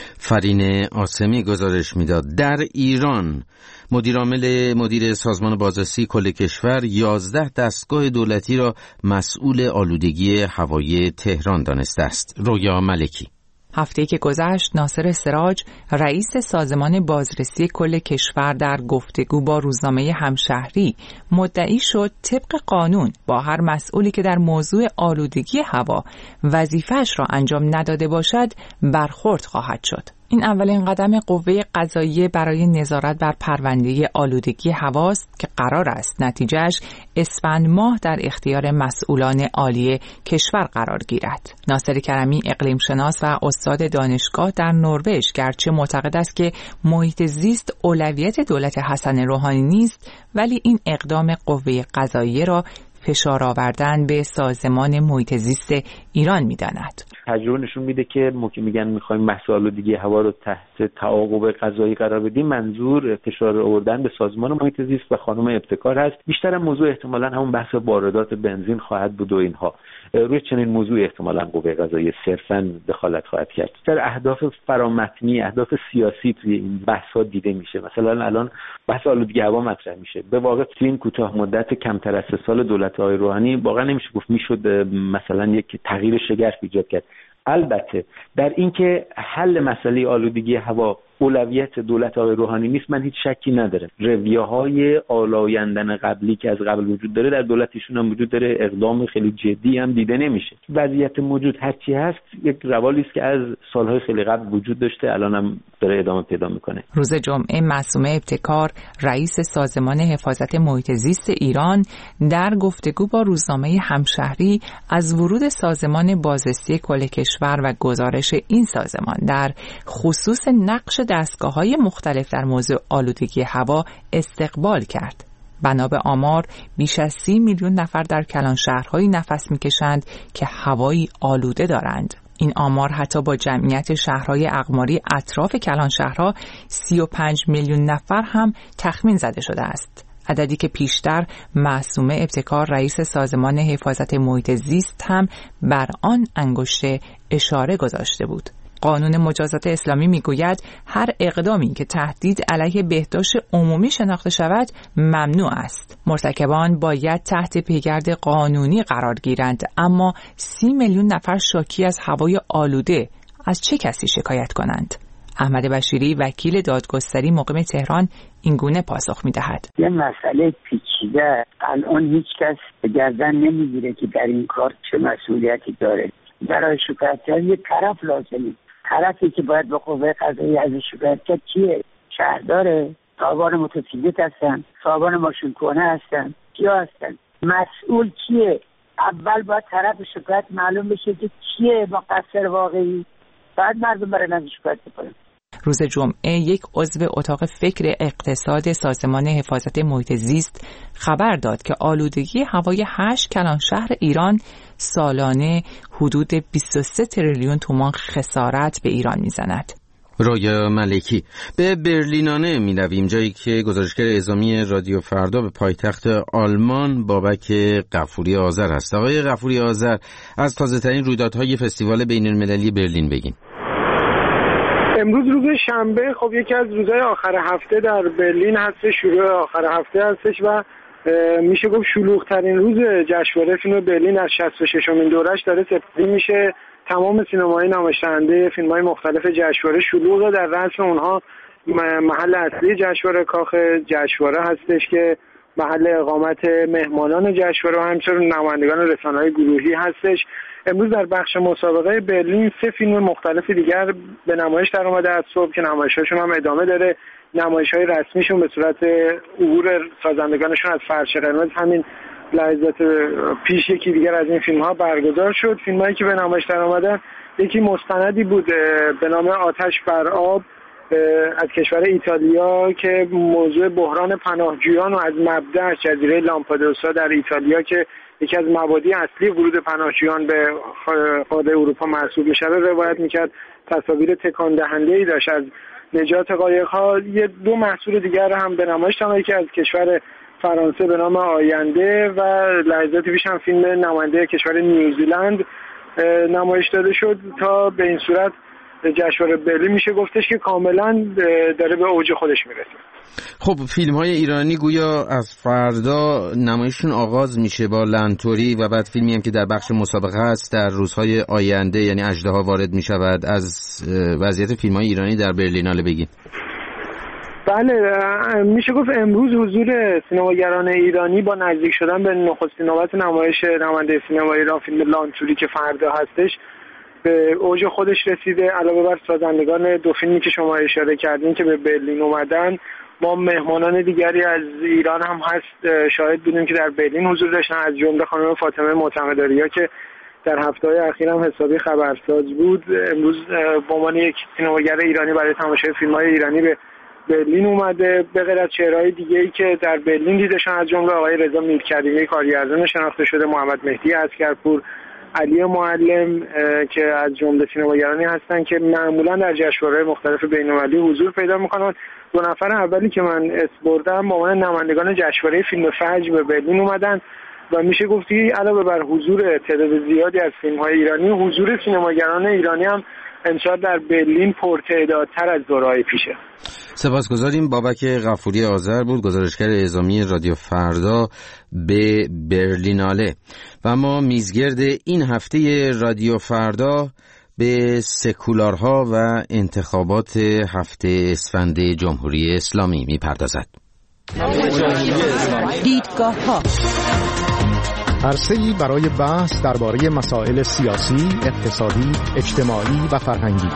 [SPEAKER 1] فرین آسمی گزارش میداد. در ایران مدیرعامل مدیر سازمان بازرسی کل کشور یازده دستگاه دولتی را مسئول آلودگی هوای تهران دانسته است. رویا ملکی.
[SPEAKER 19] هفته‌ای که گذشت ناصر سراج رئیس سازمان بازرسی کل کشور در گفتگو با روزنامه همشهری مدعی شد طبق قانون با هر مسئولی که در موضوع آلودگی هوا وظیفه‌اش را انجام نداده باشد برخورد خواهد شد. این اولین قدم قوه قضاییه برای نظارت بر پرونده آلودگی هواست که قرار است نتیجهش اسفند ماه در اختیار مسئولان عالی کشور قرار گیرد. ناصر کرمی اقلیم شناس و استاد دانشگاه در نروژ گرچه معتقد است که محیط زیست اولویت دولت حسن روحانی نیست، ولی این اقدام قوه قضاییه را فشار آوردن به سازمان محیط زیست ایران می‌داند.
[SPEAKER 6] تجربه نشون میده که ما که میگن می‌خوایم بحث آلودگی هوا رو تحت تعاقب قضایی قرار بدیم، منظور فشار آوردن به سازمان محیط زیست و خانم ابتکار هست. بیشتر موضوع احتمالاً همون بحث واردات بنزین خواهد بود و اینها. روی چنین موضوعی احتمالاً قوه قضاییه صرفاً دخالت خواهد کرد. در اهداف فرامتنی، اهداف سیاسی توی این بحث‌ها دیده میشه. مثلا الان بحث آلودگی هوا مطرح میشه. به واقع توی این کوتاه مدت کمتر از سه سال دولت آقای روحانی واقعا نمیشه گفت میشد مثلا یک تغییر شگرف ایجاد کرد. البته در اینکه حل مسئله آلودگی هوا اولویت دولت آقای روحانی نیست، من هیچ شکی ندارم رویه‌های آلایندن قبلی که از قبل وجود داره در دولت ایشون هم وجود داره، اقدام خیلی جدی هم دیده نمیشه. وضعیت موجود هرچی هست یک روالی است که از سالهای خیلی قبل وجود داشته، الان هم داره ادامه پیدا میکنه.
[SPEAKER 19] روز جمعه معصومه ابتکار رئیس سازمان حفاظت محیط زیست ایران در گفتگو با روزنامه همشهری از ورود سازمان بازرسی کل کشور و گزارش این سازمان در خصوص نقش دستگاه‌های مختلف در موضوع آلودگی هوا استقبال کرد. بنا به آمار بیش از سی میلیون نفر در کلانشهرهایی نفس میکشند که هوایی آلوده دارند. این آمار حتی با جمعیت شهرهای اقماری اطراف کلانشهرها سی و پنج میلیون نفر هم تخمین زده شده است. عددی که پیشتر معصومه ابتکار رئیس سازمان حفاظت محیط زیست هم بر آن انگشت اشاره گذاشته بود. قانون مجازات اسلامی میگوید هر اقدامی که تهدید علیه بهداشت عمومی شناخته شود ممنوع است. مرتکبان باید تحت پیگرد قانونی قرار گیرند، اما سی میلیون نفر شاکی از هوای آلوده از چه کسی شکایت کنند؟ احمد بشیری وکیل دادگستری مقیم تهران اینگونه پاسخ می‌دهد.
[SPEAKER 7] یه مسئله پیچیده، الان هیچ کس گردن نمیگیره که در این کار چه مسئولیتی داره. برای شکایتگر یه طرف لازمه. طرفی که باید به قوه قضاییه از شکایت کرد کیه؟ شهرداره، صاحبان موتورسیکلت هستن، صاحبان ماشین کهنه هستن، کیا هستن؟ مسئول کیه؟ اول باید طرف شکایت معلوم بشه که کیه مقصر واقعی، بعد مردم برای نزد شکایت بکنن.
[SPEAKER 19] روز جمعه یک عضو اتاق فکر اقتصاد سازمان حفاظت محیط زیست خبر داد که آلودگی هوای هشت کلانشهر ایران سالانه حدود بیست و سه تریلیون تومان خسارت به ایران میزند.
[SPEAKER 1] رایا ملکی. به برلینانه می رویم، جایی که گزارشگر اعزامی رادیو فردا به پایتخت آلمان بابک غفوری آذر هست. آقای غفوری آذر، از تازه ترین رویدادهای فستیوال بین المللی برلین بگین.
[SPEAKER 5] امروز روز شنبه، خب یکی از روزهای آخر هفته در برلین هست، شروع آخر هفته هستش و میشه گفت شلوغ‌ترین روز جشنواره فیلم برلین از شصت و ششمین دورش داره سپری میشه. تمام سینماهای نمایشنده فیلم‌های مختلف جشنواره شلوغه. در رأس اونها محل اصلی جشنواره کاخ جشنواره هستش که محل اقامت مهمانان جشنواره و همچنین نمایندگان رسانه‌های گروهی هستش. امروز در بخش مسابقه برلین سه فیلم مختلف دیگر به نمایش در اومده از صبح که نمایش‌هاشون هم ادامه داره. نمایش‌های رسمیشون به صورت عبور سازندگانشون از فرش قرمز همین لحظات پیش یکی دیگر از این فیلم‌ها برگزار شد. فیلمایی که به نمایش در اومدن یکی مستندی بود به نام آتش بر آب از کشور ایتالیا که موضوع بحران پناهجویان و از مبدأ جزیره لامپدوسا در ایتالیا که یکی از مبادی اصلی ورود پناهجویان به قاره اروپا محسوب میشه رو روایت میکرد. تصاویر تکان دهنده‌ای داشت از نجات قایق‌ها. یه دو محصول دیگر هم به نمایش آمد که از کشور فرانسه به نام آینده و لحظات پیش هم فیلم نماینده کشور نیوزیلند نمایش داده شد. تا به این صورت جشنواره برلین میشه گفتش که کاملا داره به اوج خودش میرسه.
[SPEAKER 1] خب فیلم های ایرانی گویا از فردا نمایششون آغاز میشه با لنتوری و بعد فیلمی هم که در بخش مسابقه هست در روزهای آینده یعنی اژدها وارد میشود. از وضعیت فیلم های ایرانی در برلیناله بگید.
[SPEAKER 5] بله، میشه گفت امروز حضور سینماگران ایرانی با نزدیک شدن به نخستین نوبت نمایش نماینده سینما ایران فیلم لانتوری که فردا هستش به اوج خودش رسیده. علاوه بر سازندگان دو فیلمی که شما اشاره کردین که به برلین اومدن، ما مهمانان دیگری از ایران هم هست شاهد بودیم که در برلین حضور داشتن، از جمله خانم فاطمه معتمدآریا که در هفته‌های اخیر هم حسابی خبرساز بود. امروز به عنوان یک سینماگر ایرانی برای تماشای فیلم‌های ایرانی به برلین اومده. به غیر از چهره‌های دیگه‌ای که در برلین دیدشن از جمله آقای رضا میرکریمی کارگردان شناخته شده، محمد مهدی عسکرپور، علی معلم که از جمله سینماگرانی هستن که معمولا در جشنواره‌های مختلف بین‌المللی حضور پیدا می‌کنن. دو نفر اولی که من اسم بردم با عنوان نمایندگان جشنواره فیلم فجر به برلین اومدن و میشه گفت که علاوه بر حضور تعداد زیادی از فیلم‌های ایرانی، حضور سینماگران ایرانی هم امسال در برلین پرتعدادتر از دوره‌های پیشه.
[SPEAKER 1] سپاسگزاریم. بابک غفوری آذر بود، گزارشگر اعزامی رادیو فردا به برلیناله. و ما میزگرد این هفته رادیو فردا به سکولارها و انتخابات هفته اسفند جمهوری اسلامی می‌پردازد.
[SPEAKER 20] دیدگاه‌ها عرصه‌ای برای بحث درباره مسائل سیاسی، اقتصادی، اجتماعی و فرهنگی.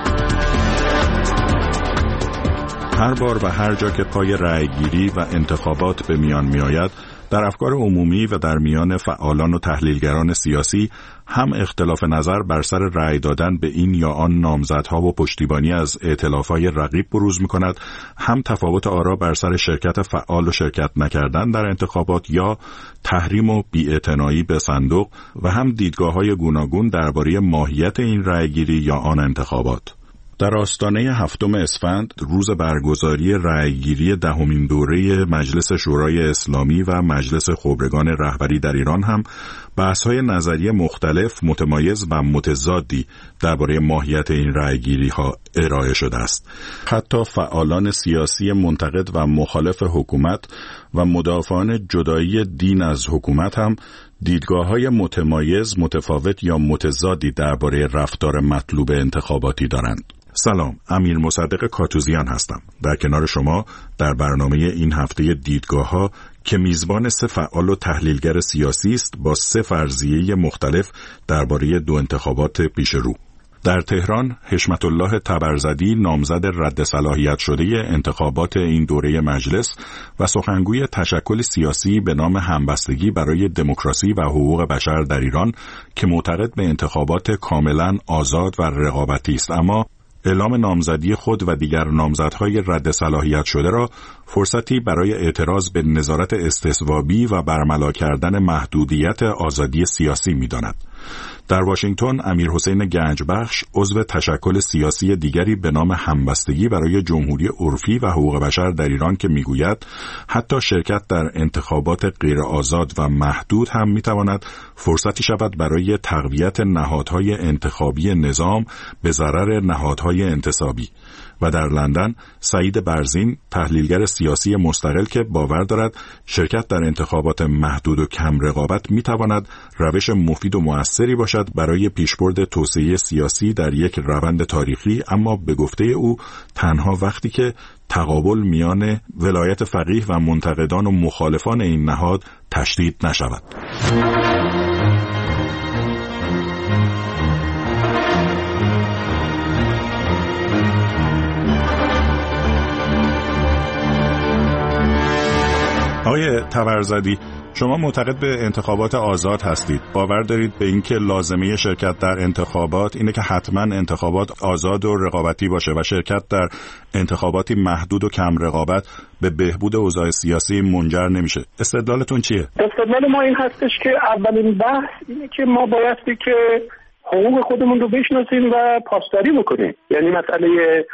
[SPEAKER 21] هر بار و هر جا که پای رأیگیری و انتخابات به میان می‌آید، در افکار عمومی و در میان فعالان و تحلیلگران سیاسی هم اختلاف نظر بر سر رأی دادن به این یا آن نامزدها و پشتیبانی از ائتلاف‌های رقیب بروز می‌کند، هم تفاوت آرا بر سر شرکت فعال و شرکت نکردن در انتخابات یا تحریم و بی‌اعتنایی به صندوق و هم دیدگاه‌های گوناگون درباره ماهیت این رأیگیری یا آن انتخابات. در آستانه هفتم اسفند، روز برگزاری رأیگیری دهمین دوره مجلس شورای اسلامی و مجلس خبرگان رهبری در ایران هم بحث‌های نظری مختلف، متمایز و متضادی درباره ماهیت این رأیگیری‌ها ارائه شده است. حتی فعالان سیاسی منتقد و مخالف حکومت و مدافعان جدایی دین از حکومت هم دیدگاه‌های متمایز، متفاوت یا متضادی درباره رفتار مطلوب انتخاباتی دارند. سلام، امیر مصدق کاتوزیان هستم. در کنار شما در برنامه این هفته دیدگاه‌ها که میزبان سه فعال و تحلیلگر سیاسی است با سه فرضیه مختلف درباره دو انتخابات پیش رو. در تهران، حشمت الله طبرزدی نامزد رد صلاحیت شده انتخابات این دوره مجلس و سخنگوی تشکل سیاسی به نام همبستگی برای دموکراسی و حقوق بشر در ایران که معتقد به انتخابات کاملا آزاد و رقابتی است، اما اعلام نامزدی خود و دیگر نامزدهای رد صلاحیت شده را فرصتی برای اعتراض به نظارت استثوابی و برملا کردن محدودیت آزادی سیاسی می‌داند. در واشنگتن، امیر حسین گنجبخش عضو تشکل سیاسی دیگری به نام همبستگی برای جمهوری عرفی و حقوق بشر در ایران که میگوید حتی شرکت در انتخابات غیر آزاد و محدود هم میتواند فرصتی شود برای تقویت نهادهای انتخابی نظام به ضرر نهادهای انتصابی. و در لندن، سعید برزین تحلیلگر سیاسی مستقل که باور دارد شرکت در انتخابات محدود و کم رقابت میتواند روش مفید و مؤثری باشد برای پیشبرد توسعه سیاسی در یک روند تاریخی، اما به گفته او تنها وقتی که تقابل میان ولایت فقیه و منتقدان و مخالفان این نهاد تشدید نشود. آقای طبرزدی، شما معتقد به انتخابات آزاد هستید. باور دارید به اینکه لازمه شرکت در انتخابات اینه که حتما انتخابات آزاد و رقابتی باشه و شرکت در انتخاباتی محدود و کم رقابت به بهبود اوضاع سیاسی منجر نمیشه. استدلالتون چیه؟
[SPEAKER 5] استدلال ما این هستش که اولین بحث اینه که ما بایستی که حقوق خودمون رو بشناسیم و پاسداری بکنیم. یعنی مسئله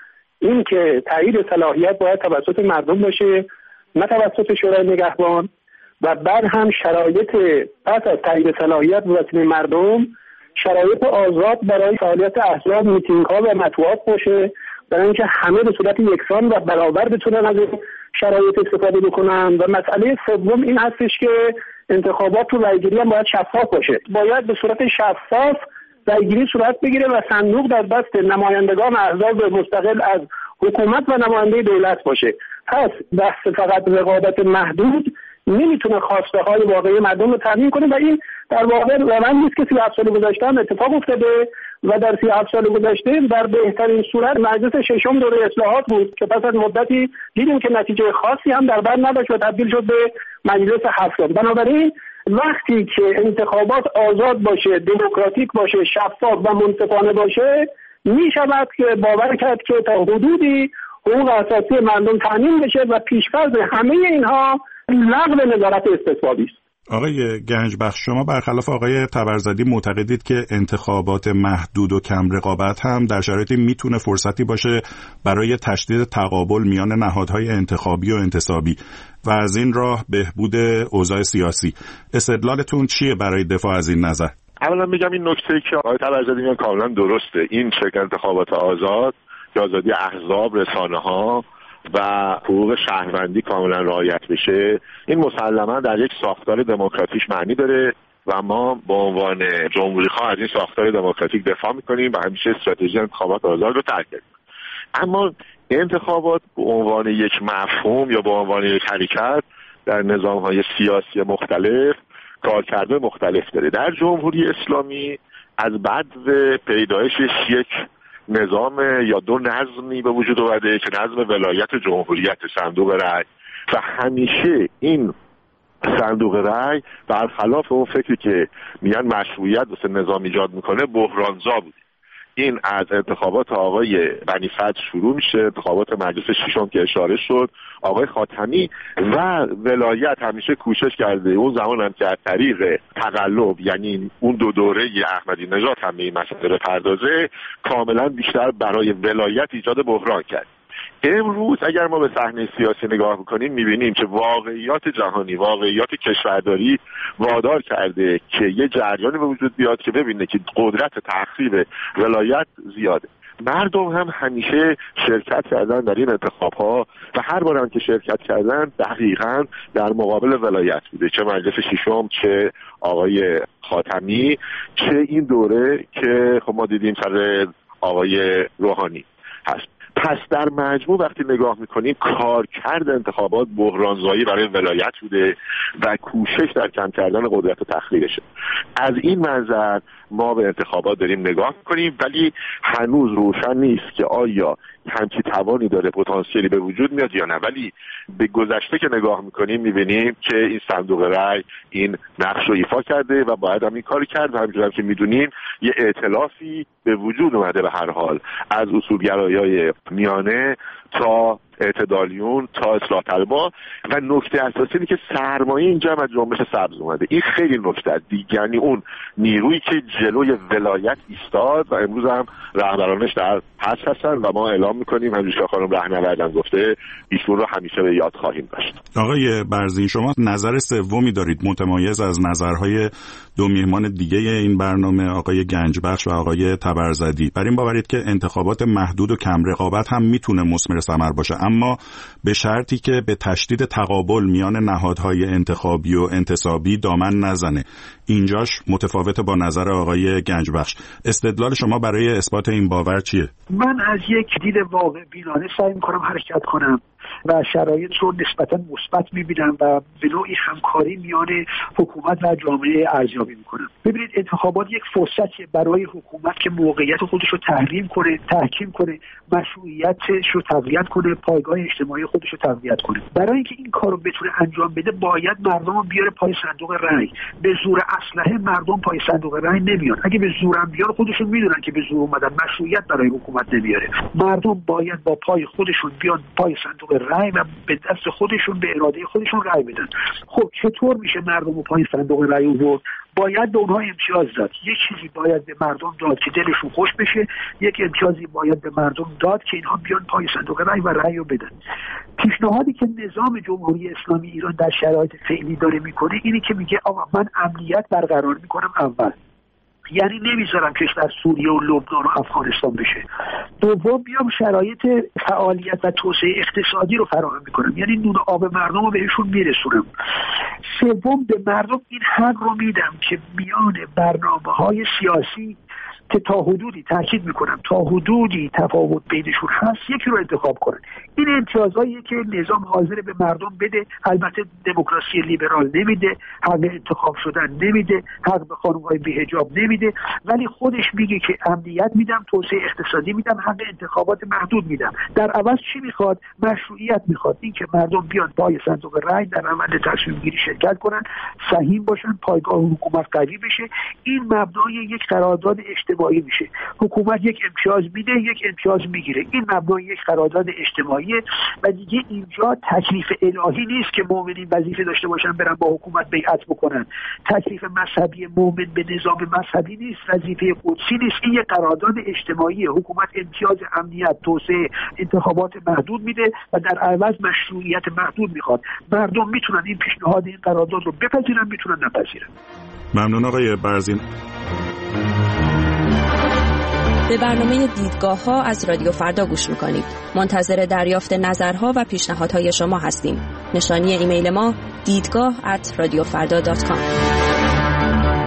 [SPEAKER 5] این که تایید صلاحیت باید توسط مردم باشه، نه توسط شورای نگهبان، و بعد هم شرایط پس از تایید صلاحیت به وسیله مردم شرایط آزاد برای فعالیت احزاب، میتینگ‌ها و مطبوعات باشه، برای اینکه همه به صورت یکسان و برابر بتونن از شرایط استفاده بکنن. و مسئله سوم این هستش که انتخابات تو رأیگیری هم باید شفاف باشه. باید به صورت شفاف رأیگیری صورت بگیره و صندوق در دست نمایندگان احزاب مستقل از حکومت و نماینده دولت باشه. پس بحث فقط رقابت محدود نمیتونه خواسته های واقعی مردم رو تامین کنه و این در واقع روندی است که سی و هفت سال گذشته هم اتفاق افتاده و در سی و هفت سال گذشته در بهترین صورت مجلس ششم دوره اصلاحات بود که پس از مدتی دیدیم که نتیجه خاصی هم در بر نداشت و تبدیل شد به مجلس هفتم. بنابراین وقتی که انتخابات آزاد باشه، دموکراتیک باشه، شفاف و منصفانه باشه، می شود که باور کرد که تا حدودی حقوق اساسی مردم تامین بشه و پیشفرض همه اینها لغو نظارت استثوابی است.
[SPEAKER 21] آقای گنجبخش، شما برخلاف آقای طبرزدی معتقدید که انتخابات محدود و کم رقابت هم در شرایطی میتونه فرصتی باشه برای تشدید تقابل میان نهادهای انتخابی و انتصابی و از این راه بهبود اوضاع سیاسی. استدلالتون چیه برای دفاع از این نظر؟
[SPEAKER 22] اولا میگم این نکته که آقای طبرزدی میگن کاملا درسته. این شکل انتخابات آزاد، آزادی احزاب، رسانه‌ها و حقوق شهروندی کاملا رعایت بشه، این مسلما در یک ساختار دموکراتیک معنی داره و ما به عنوان جمهوری‌خواه از این ساختار دموکراتیک دفاع می‌کنیم و همیشه استراتژی انتخابات آزاد رو ترک کردیم. اما انتخابات به عنوان یک مفهوم یا به عنوان یک حرکت در نظام‌های سیاسی مختلف کارکرد مختلف داره. در جمهوری اسلامی از بعد پیدایشش یک نظام یا دو نظمی به وجود اومده که نظم ولایت و جمهوریت صندوق رأی و همیشه این صندوق رأی برخلاف اون فکری که میگن مشروعیت واسه نظام ایجاد میکنه بحرانزا بوده. این از انتخابات آقای بنی فتح شروع میشه، انتخابات مجلس ششم که اشاره شد، آقای خاتمی و ولایت همیشه کوشش کرده اون زمان هم که از طریق تقلب، یعنی اون دو دوره احمدی نژاد هم به این مسئله بپردازه، کاملا بیشتر برای ولایت ایجاد بحران کرد. امروز اگر ما به صحنه سیاسی نگاه میکنیم میبینیم که واقعیات جهانی، واقعیات کشورداری وادار کرده که یه جریانی به وجود بیاد که ببینه که قدرت تخریب ولایت زیاده. مردم هم همیشه شرکت کردن در این انتخاب‌ها و هر بار هم که شرکت کردن دقیقاً در مقابل ولایت بوده، چه مجلس ششم، چه آقای خاتمی، چه این دوره که خب ما دیدیم سر آقای روحانی هست. پس در مجموع وقتی نگاه میکنیم کارکرد انتخابات بحرانزایی برای ولایت بوده و کوشش در کم کردن قدرت و تخریبشه. از این منظر ما به انتخابات داریم نگاه میکنیم، ولی هنوز روشن نیست که آیا همچی توانی داره، پتانسیلی به وجود میاد یا نه. ولی به گذشته که نگاه میکنیم میبینیم که این صندوق رأی این نقش رو ایفا کرده و باید هم این کاری کرد و همینجور هم که میدونیم یه ائتلافی به وجود اومده به هر حال از اصولگرایای میانه تا اعتدالیون تا اصلاح طلبا و نکته اساسی اینه که سرمایه اینجا هم از جنبش سبز اومده. این خیلی نکته است، یعنی اون نیرویی که جلوی ولایت ایستاد و امروز هم رهبرانش در پس هستن و ما اعلام میکنیم همونجوری که خانم رهنوردم گفته ایشون رو همیشه به یاد خواهیم داشت.
[SPEAKER 21] آقای برزین، شما نظر سومی دارید متمایز از نظرهای دو میهمان دیگه این برنامه، آقای گنجبخش و آقای تبرزدی. بر این باورید که انتخابات محدود و کم رقابت هم میتونه مثمر ثمر باشه، اما به شرطی که به تشدید تقابل میان نهادهای انتخابی و انتصابی دامن نزنه. اینجاش متفاوت با نظر آقای گنجبخش. استدلال شما برای اثبات این باور چیه؟
[SPEAKER 2] من از یک دید واقع بینانه سعی میکنم حرکت کنم و شرایط رو نسبتا مثبت میبینم و به نوعی همکاری میان حکومت و جامعه ارزیابی میکنم. ببینید انتخابات یک فرصتیه برای حکومت که موقعیت خودش رو تحریم کنه، تحکیم کنه، مشروعیتش رو تقویت کنه، پایگاه اجتماعی خودش رو تقویت کنه. برای اینکه این کار رو بتونه انجام بده باید مردم رو بیاره پای صندوق رأی. به زور اسلحه مردم پای صندوق رأی نمیان. اگه به زور هم بیان خودشون میدونن که به زور اومدن مشروعیت برای حکومت نمیاره. مردم باید با پای خودشون بیان پای صندوق رأی و به دست خودشون به اراده خودشون رأی بدن. خب چطور میشه مردم رو پای صندوق رأی آورد؟ باید به اونها امتیاز داد. یک چیزی باید به مردم داد که دلشون خوش بشه، یک امتیازی باید به مردم داد که اینها بیان پای صندوق رأی و رأی رو بدن. پیشنهادی که نظام جمهوری اسلامی ایران در شرایط فعلی داره میکنه اینی که میگه آقا من امنیت برقرار میکنم اول، یعنی نمیذارم کشور سوریه و لبنان و افغانستان بشه. دوم بیام شرایط فعالیت و توسعه اقتصادی رو فراهم میکنم، یعنی نون آب مردم رو بهشون میرسونم. سوم به مردم این حق رو میدم که میان برنامه‌های سیاسی که تا حدودی تاکید میکنم تا حدودی تفاوت بینشون هست یکی رو انتخاب کنن. این امتیازهایی که نظام حاضر به مردم بده. البته دموکراسی لیبرال نمیده، حق انتخاب شدن نمیده، حق به خانم‌های بی‌حجاب نمیده، ولی خودش میگه که امنیت میدم، توسعه اقتصادی میدم، حق انتخابات محدود میدم. در عوض چی میخواد؟ مشروعیت میخواد، این که مردم بیان پای صندوق رأی در روند تصمیم گیری شرکت کنن، سهیم باشن، پایگاه حکومت قوی بشه. این مبنای یک قرارداد اجتماعی میشه. حکومت یک امتیاز میده، یک امتیاز میگیره. این مبنای یک قرارداد اجتماعی و دیگه اینجا تکلیف الهی نیست که مؤمنین وظیفه داشته باشن برن با حکومت بیعت بکنن. تکلیف مذهبی مؤمن به نظام مذهبی نیست، وظیفه قدسی نیست. این یک قرارداد اجتماعی. حکومت امتیاز امنیت، توسعه، انتخابات محدود میده و در عوض مشروعیت محدود میخواد. مردم میتونن این پیشنهاد این قرارداد رو بپذیرن، میتونن نپذیرن.
[SPEAKER 21] ممنون آقای برزین.
[SPEAKER 9] به برنامه دیدگاه ها از رادیو فردا گوش میکنید. منتظر دریافت نظرها و پیشنهادهای شما هستیم. نشانی ایمیل ما دیدگاه ات رادیو فردا دات کام.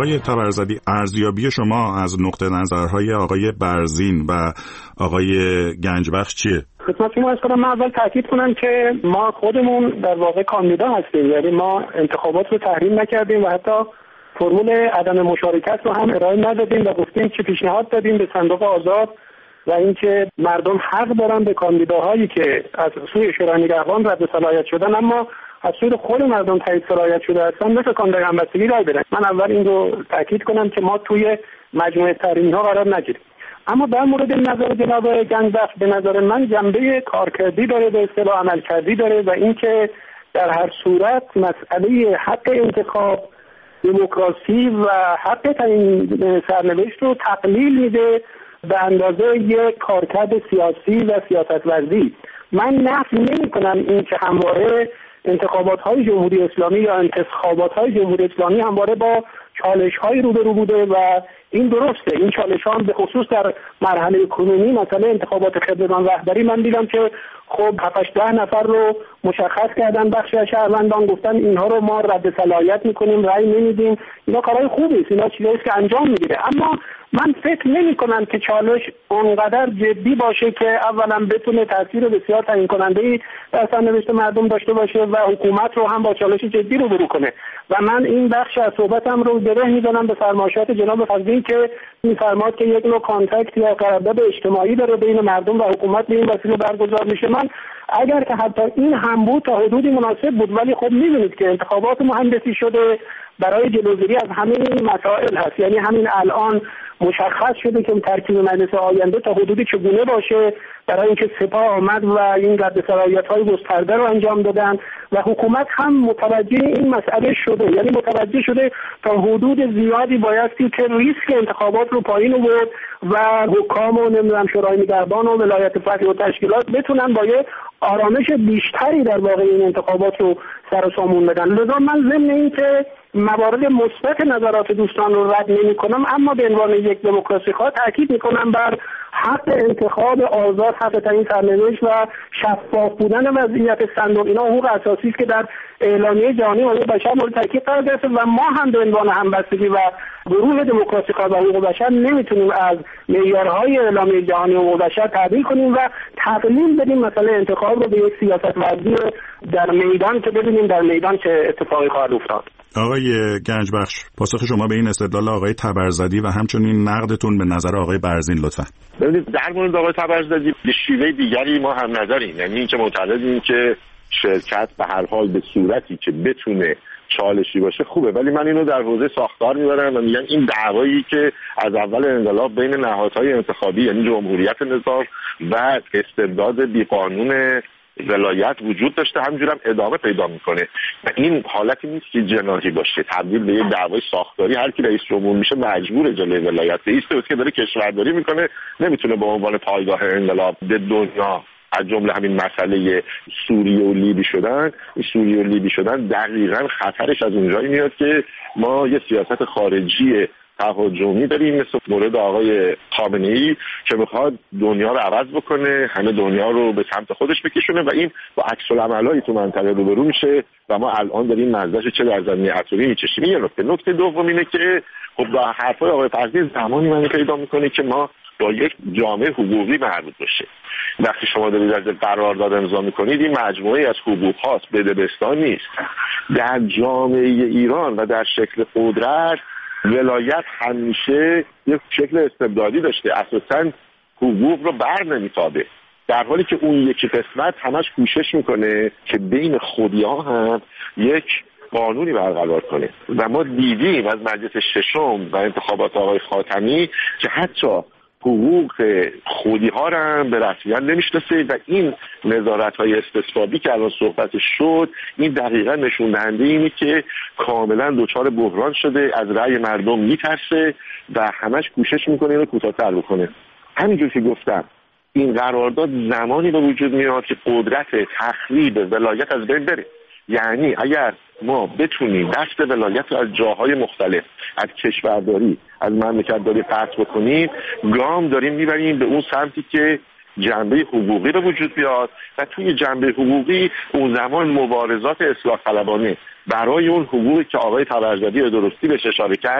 [SPEAKER 21] آقای تبرزدی، ارزیابی شما از نقطه نظرهای آقای برزین و آقای گنجبخش چیه؟
[SPEAKER 5] خدمت شما عرض کنم، من اول تاکید کنم که ما خودمون در واقع کاندیدا هستیم، یعنی ما انتخابات رو تحریم نکردیم و حتی فرمول عدم مشارکت رو هم ارائه ندادیم و گفتیم که پیشنهاد دادیم به صندوق آزاد و اینکه مردم حق دارن به کاندیداهایی که از سوی شورای نگهبان رد صلاحیت شدن اما از سوی خود مردم تایید صلاحیت شده هستن مثل کاندیدای همبستگی رای بدن. من اول این رو تاکید کنم که ما توی مجموعه تحریمی ها قرار نگیریم. اما در مورد نظر جناب گنجبخش، به نظر من جنبه کارکردی داره، به اصطلاح عملکردی داره و اینکه در هر صورت مسئله حق انتخاب، دموکراسی و حق تعیین سرنوشت رو تقلیل میده به اندازه یک کارکرد سیاسی و سیاست ورزی. من نفی نمی کنم این که همواره انتخابات های جمهوری اسلامی یا انتخابات های جمهوری اسلامی همواره با چالش های روبرو بوده و این درسته. این چالش ها به خصوص در مرحله کنونی مثلا انتخابات خبرگان رهبری من دیدم که خب هفت ده نفر رو مشخص کردن، بخشی از شهروندان گفتن اینها رو ما رد صلاحیت میکنیم، رأی نمیدیم. اینا کارهای خوبی است، اینا چیزایی است که انجام میگیره. اما من فکر نمی کنم که چالش اونقدر جدی باشه که اولا بتونه تاثیر بسیار تعیین کننده‌ای در سرنوشت مردم داشته باشه و حکومت رو هم با چالش جدی روبرو کنه. و من این بخش از صحبتم رو گره می‌زنم به فرمایشات جناب فضلی که می‌فرماد که یک نوع کانتکت یا قرارداد اجتماعی داره بین مردم و حکومت به این وسیله برگزار میشه. من اگر که حتی این هم بود تا حدودی مناسب بود، ولی خب می‌بینید که انتخابات مهندسی شده برای جلوگیری از همین مسائل هست. یعنی همین الان مشخص شده که ترکیب مجلس آینده تا حدودی چگونه باشه، برای اینکه سپاه آمد و این رد صلاحیت‌های گسترده رو انجام دادن و حکومت هم متوجه این مسئله شده. یعنی متوجه شده تا حدود زیادی بایستی که ریسک انتخابات رو پایین آورد و حکام و نمیدونم شورای نگهبان و ولایت فقیه و تشکیلات بتونن با یه آرامش بیشتری در واقع این انتخابات رو سر و سامون بدن. لذا من ضمن این که موارد مثبت نظرات دوستان رو رد نمی کنم، اما به عنوان یک دموکراسی خواه تاکید می کنم بر حق انتخاب آزاد، حق تعیین سرنوشت و شفاف بودن وضعیت صندوق. اینا حقوق اساسی است که در اعلامیه جهانی حقوق بشر مورد تاکید قرار گرفته و ما هم به عنوان همبستگی و گروه دموکراسی خواه و حقوق بشر نمیتونیم از معیارهای اعلامیه جهانی حقوق بشر تعدیل کنیم و تقلیل بدیم مسئله انتخاب رو به یک سیاست ورزی در میدان که ببینیم در میدان چه اتفاقی خواهد افتاد.
[SPEAKER 21] آقای گنجبخش، پاسخ شما به این استدلال آقای تبرزدی و همچنین نقدتون به نظر آقای برزین لطفا.
[SPEAKER 22] ببینید در مورد آقای تبرزدی به شیوه دیگری ما هم نظریم، یعنی اینکه معتقدیم که شرکت به هر حال به صورتی که بتونه چالشی باشه خوبه، ولی من اینو در حوزه ساختار میبرم و میگم این دعوایی که از اول انقلاب بین نهادهای انتخابی یعنی جمهوریت نظام و استبداد بیقانون ولایت وجود داشته همینجور هم ادامه پیدا میکنه و این حالتی نیست که جناحی باشه، تبدیل به یک دعوای ساختاری. هر کی رئیس جمهور میشه مجبور جلوی ولایت ایسته که داره کشورداری میکنه، نمیتونه به عنوان پایگاه انقلاب به دنیا از جمله همین مسئله سوریه و لیبی شدن این سوریه و لیبی شدن دقیقاً خطرش از اونجایی میاد که ما یه سیاست خارجی تهاجمی داریم مثل مورد آقای خامنه‌ای که میخواد دنیا رو عوض بکنه، همه دنیا رو به سمت خودش بکشونه و این با عکس العمل‌هایی تو منطقه روبرو میشه و ما الان داریم مزه‌اش چه در زمینه اتمی میچشیم. یه نکته نکته دوم اینه که خب با حرفای آقای فرزی زمانی من پیدا میکنه که ما با یک جامعه حقوقی مربوط بشه. وقتی شما دارید از قرارداد امضا میکنید این مجموعه از حقوق هاست، بدبستان نیست. در جامعه ایران و در شکل قدرت ولایت همیشه یک شکل استبدادی داشته، اساساً حقوق رو بر نمیتابه، در حالی که اون یکی قسمت همش کوشش میکنه که بین خودی‌ها هم یک قانونی برقرار کنه و ما دیدیم از مجلس ششم و انتخابات آقای خاتمی که حتی حقوق خودی ها را هم به رسمیت نمیشناسه و این نظارت های استثبابی که الان صحبت شد این دقیقا نشون دهنده اینه که کاملا دچار بحران شده، از رأی مردم میترسه و همش کوشش میکنه اینو کوتاه‌تر بکنه. همینجور که گفتم این قرارداد زمانی به وجود میاد که قدرت تخریب ولایت از بین بره. یعنی اگر ما بتونیم دست ولایت رو از جاهای مختلف، از کشورداری، از مملکت‌داری قطع بکنیم، گام داریم میبریم به اون سمتی که جنبه حقوقی به وجود بیاد و توی جنبه حقوقی اون زمان مبارزات اصلاح طلبانه برای اون حقوقی که آقای تبرزدی درستی بهش اشاره کرد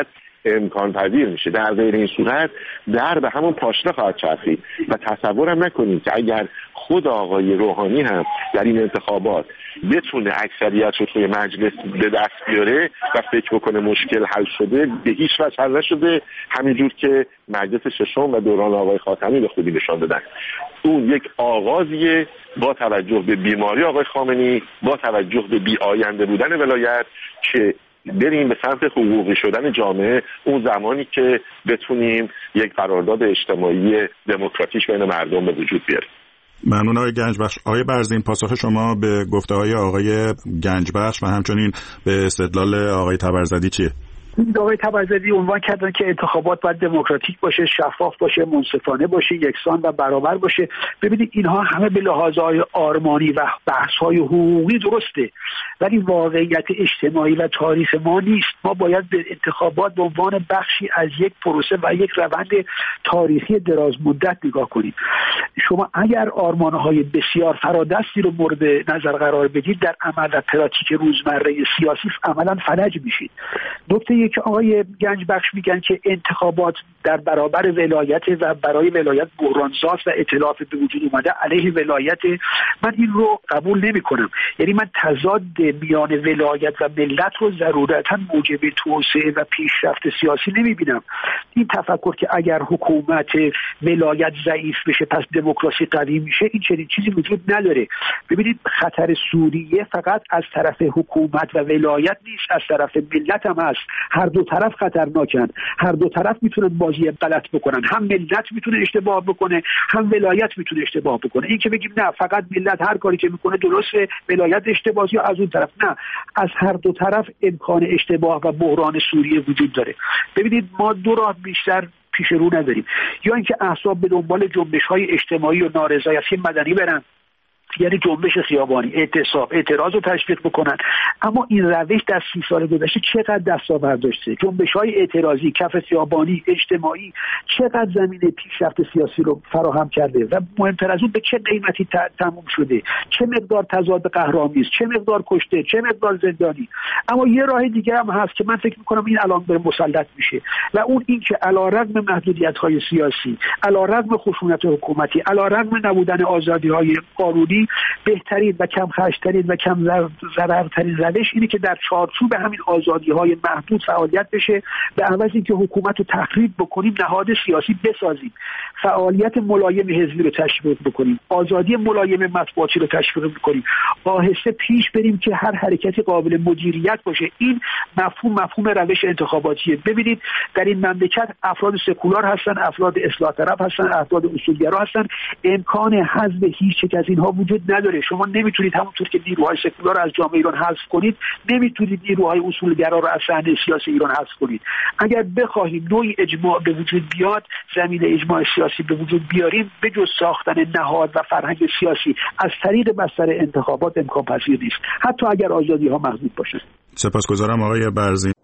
[SPEAKER 22] امکان پذیر میشه. در غیر این صورت در به همون پاشنه خواهد چرخید و تصورم نکنیم که اگر خود آقای روحانی هم در این انتخابات بتونه اکثریت رو توی مجلس به دست بیاره و فکر بکنه مشکل حل شده، به هیچ وجه حل نشده. همینجور که مجلس ششم و دوران آقای خاتمی به خوبی نشان دادن، اون یک آغازیه با توجه به بیماری آقای خامنه‌ای، با توجه به بی آینده بودن ولایت، که بریم به سمت حقوقی شدن جامعه اون زمانی که بتونیم یک قرارداد اجتماعی دموکراتیک بین مردم به وجود بیاریم.
[SPEAKER 21] ممنون آقای گنجبخش. آقای برزین، پاسخ شما به گفته‌های آقای گنجبخش و همچنین به استدلال آقای طبرزدی چیه؟
[SPEAKER 2] آقای طبرزدی عنوان کردن که انتخابات باید دموکراتیک باشه، شفاف باشه، منصفانه باشه، یکسان و برابر باشه. ببینید اینها همه به لحاظهای آرمانی و بحث‌های حقوقی درسته، ولی واقعیت اجتماعی و تاریخ ما نیست. ما باید به انتخابات به عنوان بخشی از یک پروسه و یک روند تاریخی دراز مدت نگاه کنید. شما اگر آرمان‌های بسیار فرادستی رو مورد نظر قرار بدید، در عمل و پراتیک روزمره سیاسی عملاً فلج میشید. نکته که آقای گنجبخش میگن که انتخابات در برابر ولایت و برای ولایت بحرانساز و ائتلاف به وجود اومده علیه ولایت، من این رو قبول نمی کنم. یعنی من تضاد میان ولایت و ملت رو ضرورتا موجب توسعه و پیشرفت سیاسی نمی بینم. این تفکر که اگر حکومت ولایت ضعیف بشه پس دموکراسی قوی میشه، این چنین چیزی وجود نداره. ببینید خطر سوریه فقط از طرف حکومت و ولایت نیست، از طرف ملت هم هست. هر دو طرف خطرناکن، هر دو طرف میتونن بازی غلط بکنن، هم ملت میتونه اشتباه بکنه، هم ولایت میتونه اشتباه بکنه. این که بگیم نه فقط ملت هر کاری که میکنه درسته، ولایت اشتباهی، یا از اون طرف نه، از هر دو طرف امکان اشتباه و بحران سوریه وجود داره. ببینید ما دو راه بیشتر پیش رو نداریم، یا اینکه احزاب به دنبال جنبش‌های اجتماعی و نارضایتی مدنی برن، یعنی جنبش خیابانی، اعتصاب، اعتراض رو تشویق بکنن. اما این روش در سی سال گذشته چقدر دستاورد داشته؟ جنبش‌های اعتراضی، کف خیابانی، اجتماعی چقدر زمینه پیشرفت سیاسی رو فراهم کرده و مهمتر از اون به چه قیمتی تموم شده؟ چه مقدار تضاد قهرآمیز، چه مقدار کشته، چه مقدار زندانی. اما یه راه دیگه هم هست که من فکر می‌کنم این الان داره مسلط میشه، و اون این که علیرغم محدودیت‌های سیاسی، علیرغم خشونت حکومتی، علیرغم نبودن آزادی‌های قانونی، بهترین و کم خرج‌ترین و کم ضررترین روش اینه که در چارچوب همین آزادی‌های محدود فعالیت بشه، به عوض اینکه حکومت رو تخریب بکنیم نهاد سیاسی بسازیم، فعالیت ملایم حزبی رو تشویق بکنیم، آزادی ملایم مطبوعاتی رو تشویق بکنیم، آهسته پیش بریم که هر حرکتی قابل مدیریت باشه. این مفهوم مفهوم روش انتخاباتیه. ببینید در این مملکت افراد سکولار هستن، افراد اصلاح طلب هستن، افراد اصولگرا هستن. امکان حذف هیچ یک از اینها وجود نداره. شما نمیتونید همونطور که نیروهای سکولار از جامعه ایران حذف کنید، نمیتونید نیروهای اصولگرا رو از صحنه سیاسی ایران حذف کنید. اگر بخواهیم نوعی اجماع به وجود بیاد، زمینه اجماع سیاسی به وجود بیاریم، به جز ساختن نهاد و فرهنگ سیاسی از طریق بستر انتخابات امکان پذیر نیست، حتی اگر آزادی ها محدود باشند.
[SPEAKER 21] سپاسگزارم آقای برزین.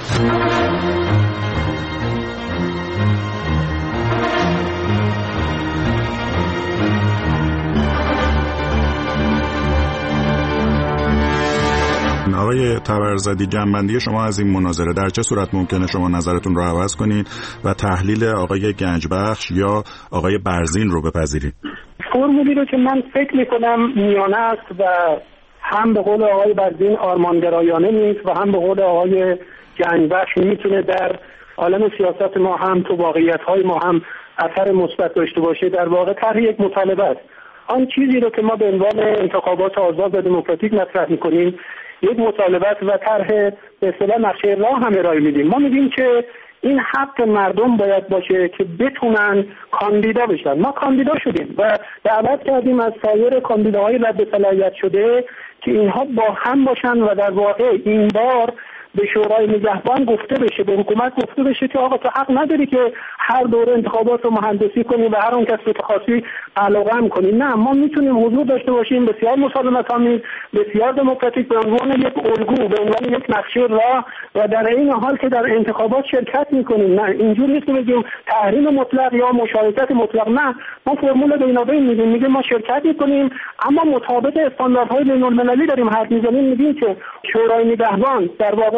[SPEAKER 21] آقای طبرزدی، جنبندی شما از این مناظره در چه صورت ممکنه شما نظرتون رو عوض کنید و تحلیل آقای گنجبخش یا آقای برزین رو بپذیرید؟
[SPEAKER 3] فرمولی رو که من فکر میکنم میانه است و هم به قول آقای برزین آرمانگرایانه نیست و هم به قول آقای گنجبخش میتونه در عالم سیاست ما هم تو واقعیت‌های ما هم اثر مثبت داشته باشه. در واقع طرح یک مطالبه است. آن چیزی رو که ما به عنوان انتخابات آزاد و دموکراتیک مطرح میکنیم یک مطالبات و طرح به اصطلاح نقشه راه هم ارائه میدیم. ما میگیم که این حق مردم باید باشه که بتونن کاندیدا بشن. ما کاندیدا شدیم و دعوت کردیم از سایر کاندیداهای رد صلاحیت شده که اینها با هم باشن و در واقع این بار به شورای نگهبان گفته بشه، به حکومت گفته بشه که آقا تو حق نداری که هر دوره انتخابات رو مهندسی کنی و هر اون کس که خاصی علاقه کنی. نه، ما میتونیم حضور داشته باشیم بسیار مسالمت‌آمیز، بسیار دموکراتیک، به عنوان یک الگو، به عنوان یک نقشه راه و در این حال که در انتخابات شرکت میکنیم. نه، اینجوری نیست که بگیم تحریم مطلق یا مشارکت مطلق. نه، ما فرمول بینابین میگیم، میگیم ما شرکت میکنیم اما مطابق استانداردهای بین‌المللی داریم حرف میزنیم. میگیم که شورای نگهبان در واقع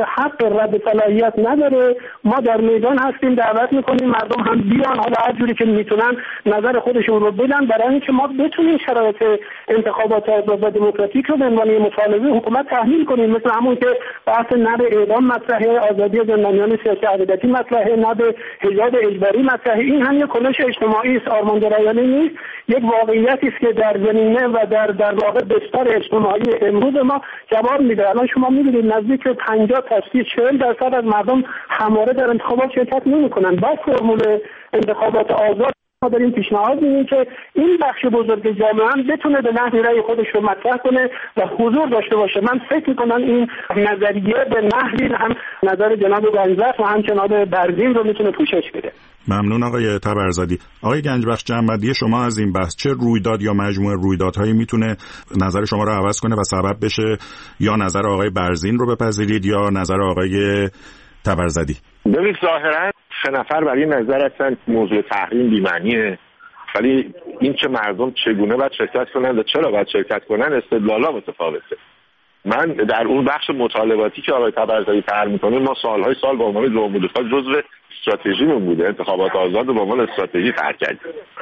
[SPEAKER 3] حق رد صلاحیت نداره. ما در میدان هستیم، دعوت میکنیم مردم هم بیان، حالا هر جوری که میتونن نظر خودشون رو بدن برای اینکه ما بتونیم شرایط انتخابات آزاد و دموکراتیک رو به عنوان مطالبه حکومت تحمیل کنیم، مثل همون که بحث نب اعدام مطرحه، آزادی زندانیان سیاسی عقیدتی مطرحه، نب حجاب اجباری مطرحه. این هم یک کنش اجتماعی است، آرمانگرایانه نیست، یک واقعیتی است که در زمینه و در در واقع بستر اجتماعی امروز ما جواب میده. الان شما میبینید نزدیک پنجاه تا چهل درصد از مردم همواره در انتخابات شرکت نمیکنن. با فرمول انتخابات آزاد ما داریم پیشنهاد میدیم که این بخش بزرگ جامعه هم بتونه به نحوی رأی خودش رو مطرح کنه و حضور داشته باشه. من فکر میکنم این نظریه به نحوی هم نظر جناب گنجبخش و هم جناب برزین رو میتونه پوشش بده.
[SPEAKER 21] ممنون آقای تبرزدی. آقای گنجبخش، جنبندی شما از این بحث، چه رویداد یا مجموعه رویدادهایی میتونه نظر شما رو عوض کنه و سبب بشه یا نظر آقای برزین رو بپذیرید یا نظر آقای تبرزدی؟
[SPEAKER 22] ببینید ظاهرا سه نفر برای نظر هستن موضوع تحریم بی‌معنیه، ولی این که مردم چگونه باید شرکت کنند و چرا باید شرکت کنند استدلالا متفاوته. من در اون بخش مطالباتی که آقای تبرزدی طرح می‌کنه، ما سالهای سال با عنوان جمهوری‌خواه جزو استراتژیمون بوده انتخابات آزاد رو با عنوان استراتژی طرح کردیم،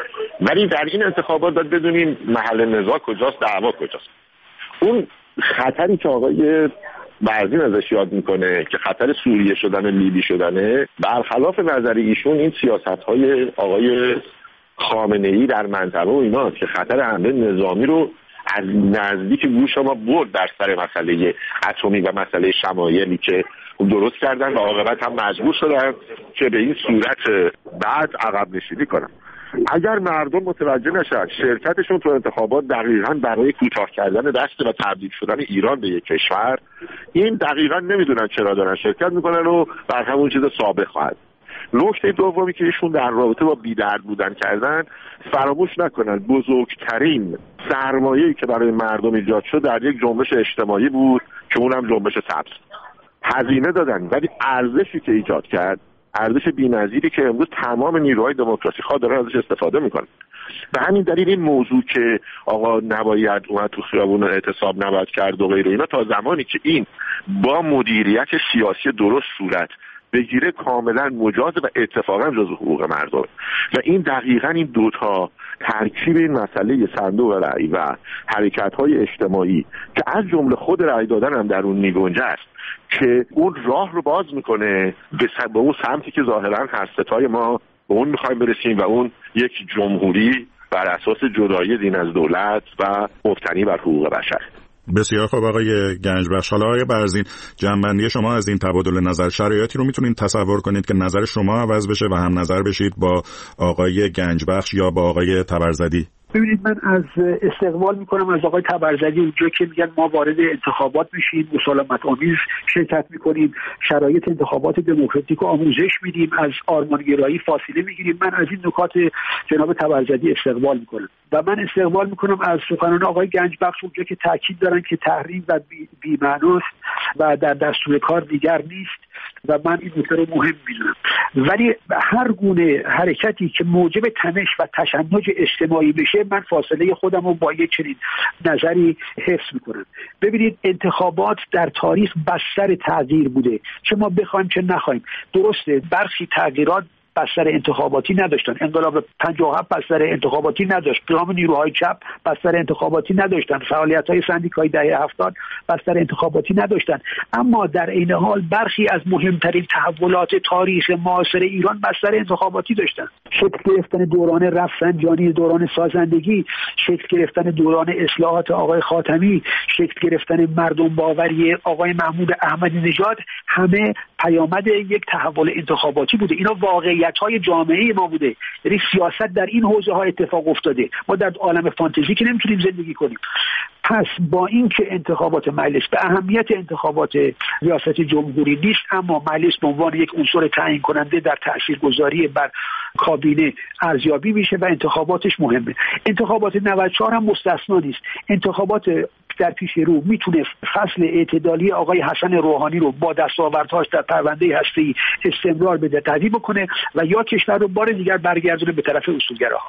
[SPEAKER 22] ولی در این انتخابات باید بدونیم محل نزاع کجاست، دعوا کجاست. اون خطری که آقای برزین ازش یاد میکنه که خطر سوریه شدن، لیبی شدنه، برخلاف نظر ایشون این سیاست‌های آقای خامنه‌ای در منطقه و ایناست که خطر حمله نظامی رو از نزدیک گوش ما برد در سر مسئله اتمی و مسئله شمایلی که درست کردن و عاقبت هم مجبور شدن که به این صورت بعد عقب نشینی کنن. اگر مردم متوجه نشن شرکتشون تو انتخابات دقیقاً برای کوتاه کردن دست و تبدیل شدن ایران به یک کشور، این دقیقاً نمیدونن چرا دارن شرکت میکنن و بر همون چیز ثابت خواهد. نکته دومی که ایشون در رابطه با بی‌درد بودن کردن، فراموش نکنن بزرگترین سرمایه‌ای که برای مردم ایجاد شد در یک جنبش اجتماعی بود که اونم جنبش سبز. هزینه دادن ولی ارزشی که ایجاد کرد ارزش بی‌نظیری که امروز تمام نیروهای دموکراسی خواه دارن ازش استفاده میکنن. به همین دلیل این موضوع که آقا نباید اومد تو خیابون اعتصاب نباید کرد و غیره اینا، تا زمانی که این با مدیریت سیاسی درست صورت بگیره کاملا مجاز و اتفاقا جزو حقوق مردم. و این دقیقا این دوتا ترکیب این مسئله صندوق رأی و حرکت‌های اجتماعی که از جمله خود رأی دادن هم در اون میگنجه است که اون راه رو باز میکنه به اون سمتی که ظاهرا هر ستای ما به اون میخوایم برسیم و اون یک جمهوری بر اساس جدایی دین از دولت و مبتنی بر حقوق بشر.
[SPEAKER 21] بسیار خوب آقای گنجبخش. حالا آقای برزین، جنبندی شما از این تبادل نظر، شرایطی رو میتونید تصور کنید که نظر شما عوض بشه و هم نظر بشید با آقای گنجبخش یا با آقای تبرزدی؟
[SPEAKER 2] ببینید، من از استقبال میکنم از آقای تبرزدی اونجا که میگن ما وارد انتخابات میشیم، مسالمت آمیز شرکت میکنیم، شرایط انتخابات دموکراتیک رو آموزش میدیم، از آرمانگرایی فاصله میگیریم. من از این نکات جناب تبرزدی استقبال میکنم و من استقبال میکنم از سخنان آقای گنجبخش اونجا که تاکید دارن که تحریم و بی‌معناست و در دستور کار دیگر نیست و من این نکته رو مهم میدونم. ولی هر گونه حرکتی که موجب تنش و تشنج اجتماعی بشه، من فاصله خودم رو با یک چنین نظری حفظ میکنم. ببینید، انتخابات در تاریخ بستر تغییر بوده، چه ما بخوایم چه نخوایم. درسته برخی تغییرات بستر انتخاباتی نداشتن، انقلاب پنجاه و هفت بستر انتخاباتی نداشت، قیام نیروهای چپ بستر انتخاباتی نداشتن، فعالیت‌های سندیکای دهه هفتاد بستر انتخاباتی نداشتن. اما در این حال برخی از مهمترین تحولات تاریخ معاصر ایران بستر انتخاباتی داشتن. شکل گرفتن دوران رفسنجانی، دوران سازندگی، شکل گرفتن دوران اصلاحات آقای خاتمی، شکل گرفتن مردم باوری آقای محمود احمدی نژاد، همه پیامد یک تحول انتخاباتی بوده. اینا واقعیت‌های جامعه ما بوده، یعنی سیاست در این حوزه ها اتفاق افتاده. ما در عالم فانتزی که نمیتونیم زندگی کنیم. پس با اینکه انتخابات مجلس به اهمیت انتخابات ریاست جمهوری نیست، اما مجلس به عنوان یک عنصر تعیین کننده در تاثیرگذاری بر کابینه ارزیابی میشه و انتخاباتش مهمه. انتخابات نود و چهار هم مستثنا نیست. انتخابات در پیش رو میتونه فصل اعتدالی آقای حسن روحانی رو با دستاوردهاش در پرونده هسته‌ای استمرار بده، تدوین بکنه و یا کشور رو بار دیگر برگردونه به طرف اصولگراها.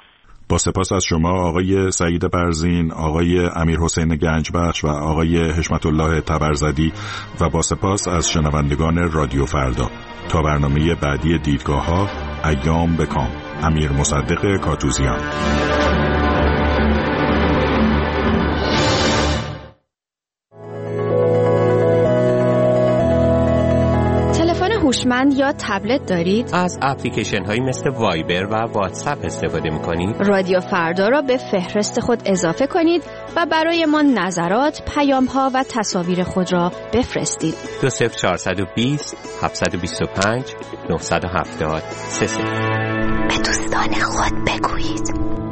[SPEAKER 21] با سپاس از شما آقای سعید برزین، آقای امیر حسین گنجبخش و آقای حشمت الله تبرزدی و با سپاس از شنوندگان رادیو فردا. تا برنامه بعدی دیدگاه ها، ایام بکام. امیر مصدق کاتوزیان.
[SPEAKER 11] هوشمند یا تبلت دارید؟
[SPEAKER 12] از اپلیکیشن هایی مثل وایبر و واتساپ استفاده می کنید؟
[SPEAKER 11] رادیو فردا را به فهرست خود اضافه کنید و برای ما نظرات، پیام ها و تصاویر خود را بفرستید.
[SPEAKER 12] دو صفر چهارصد و بیست هفتصد و بیست و پنج نهصد و هفتاد سه.
[SPEAKER 11] به دوستان خود بگویید.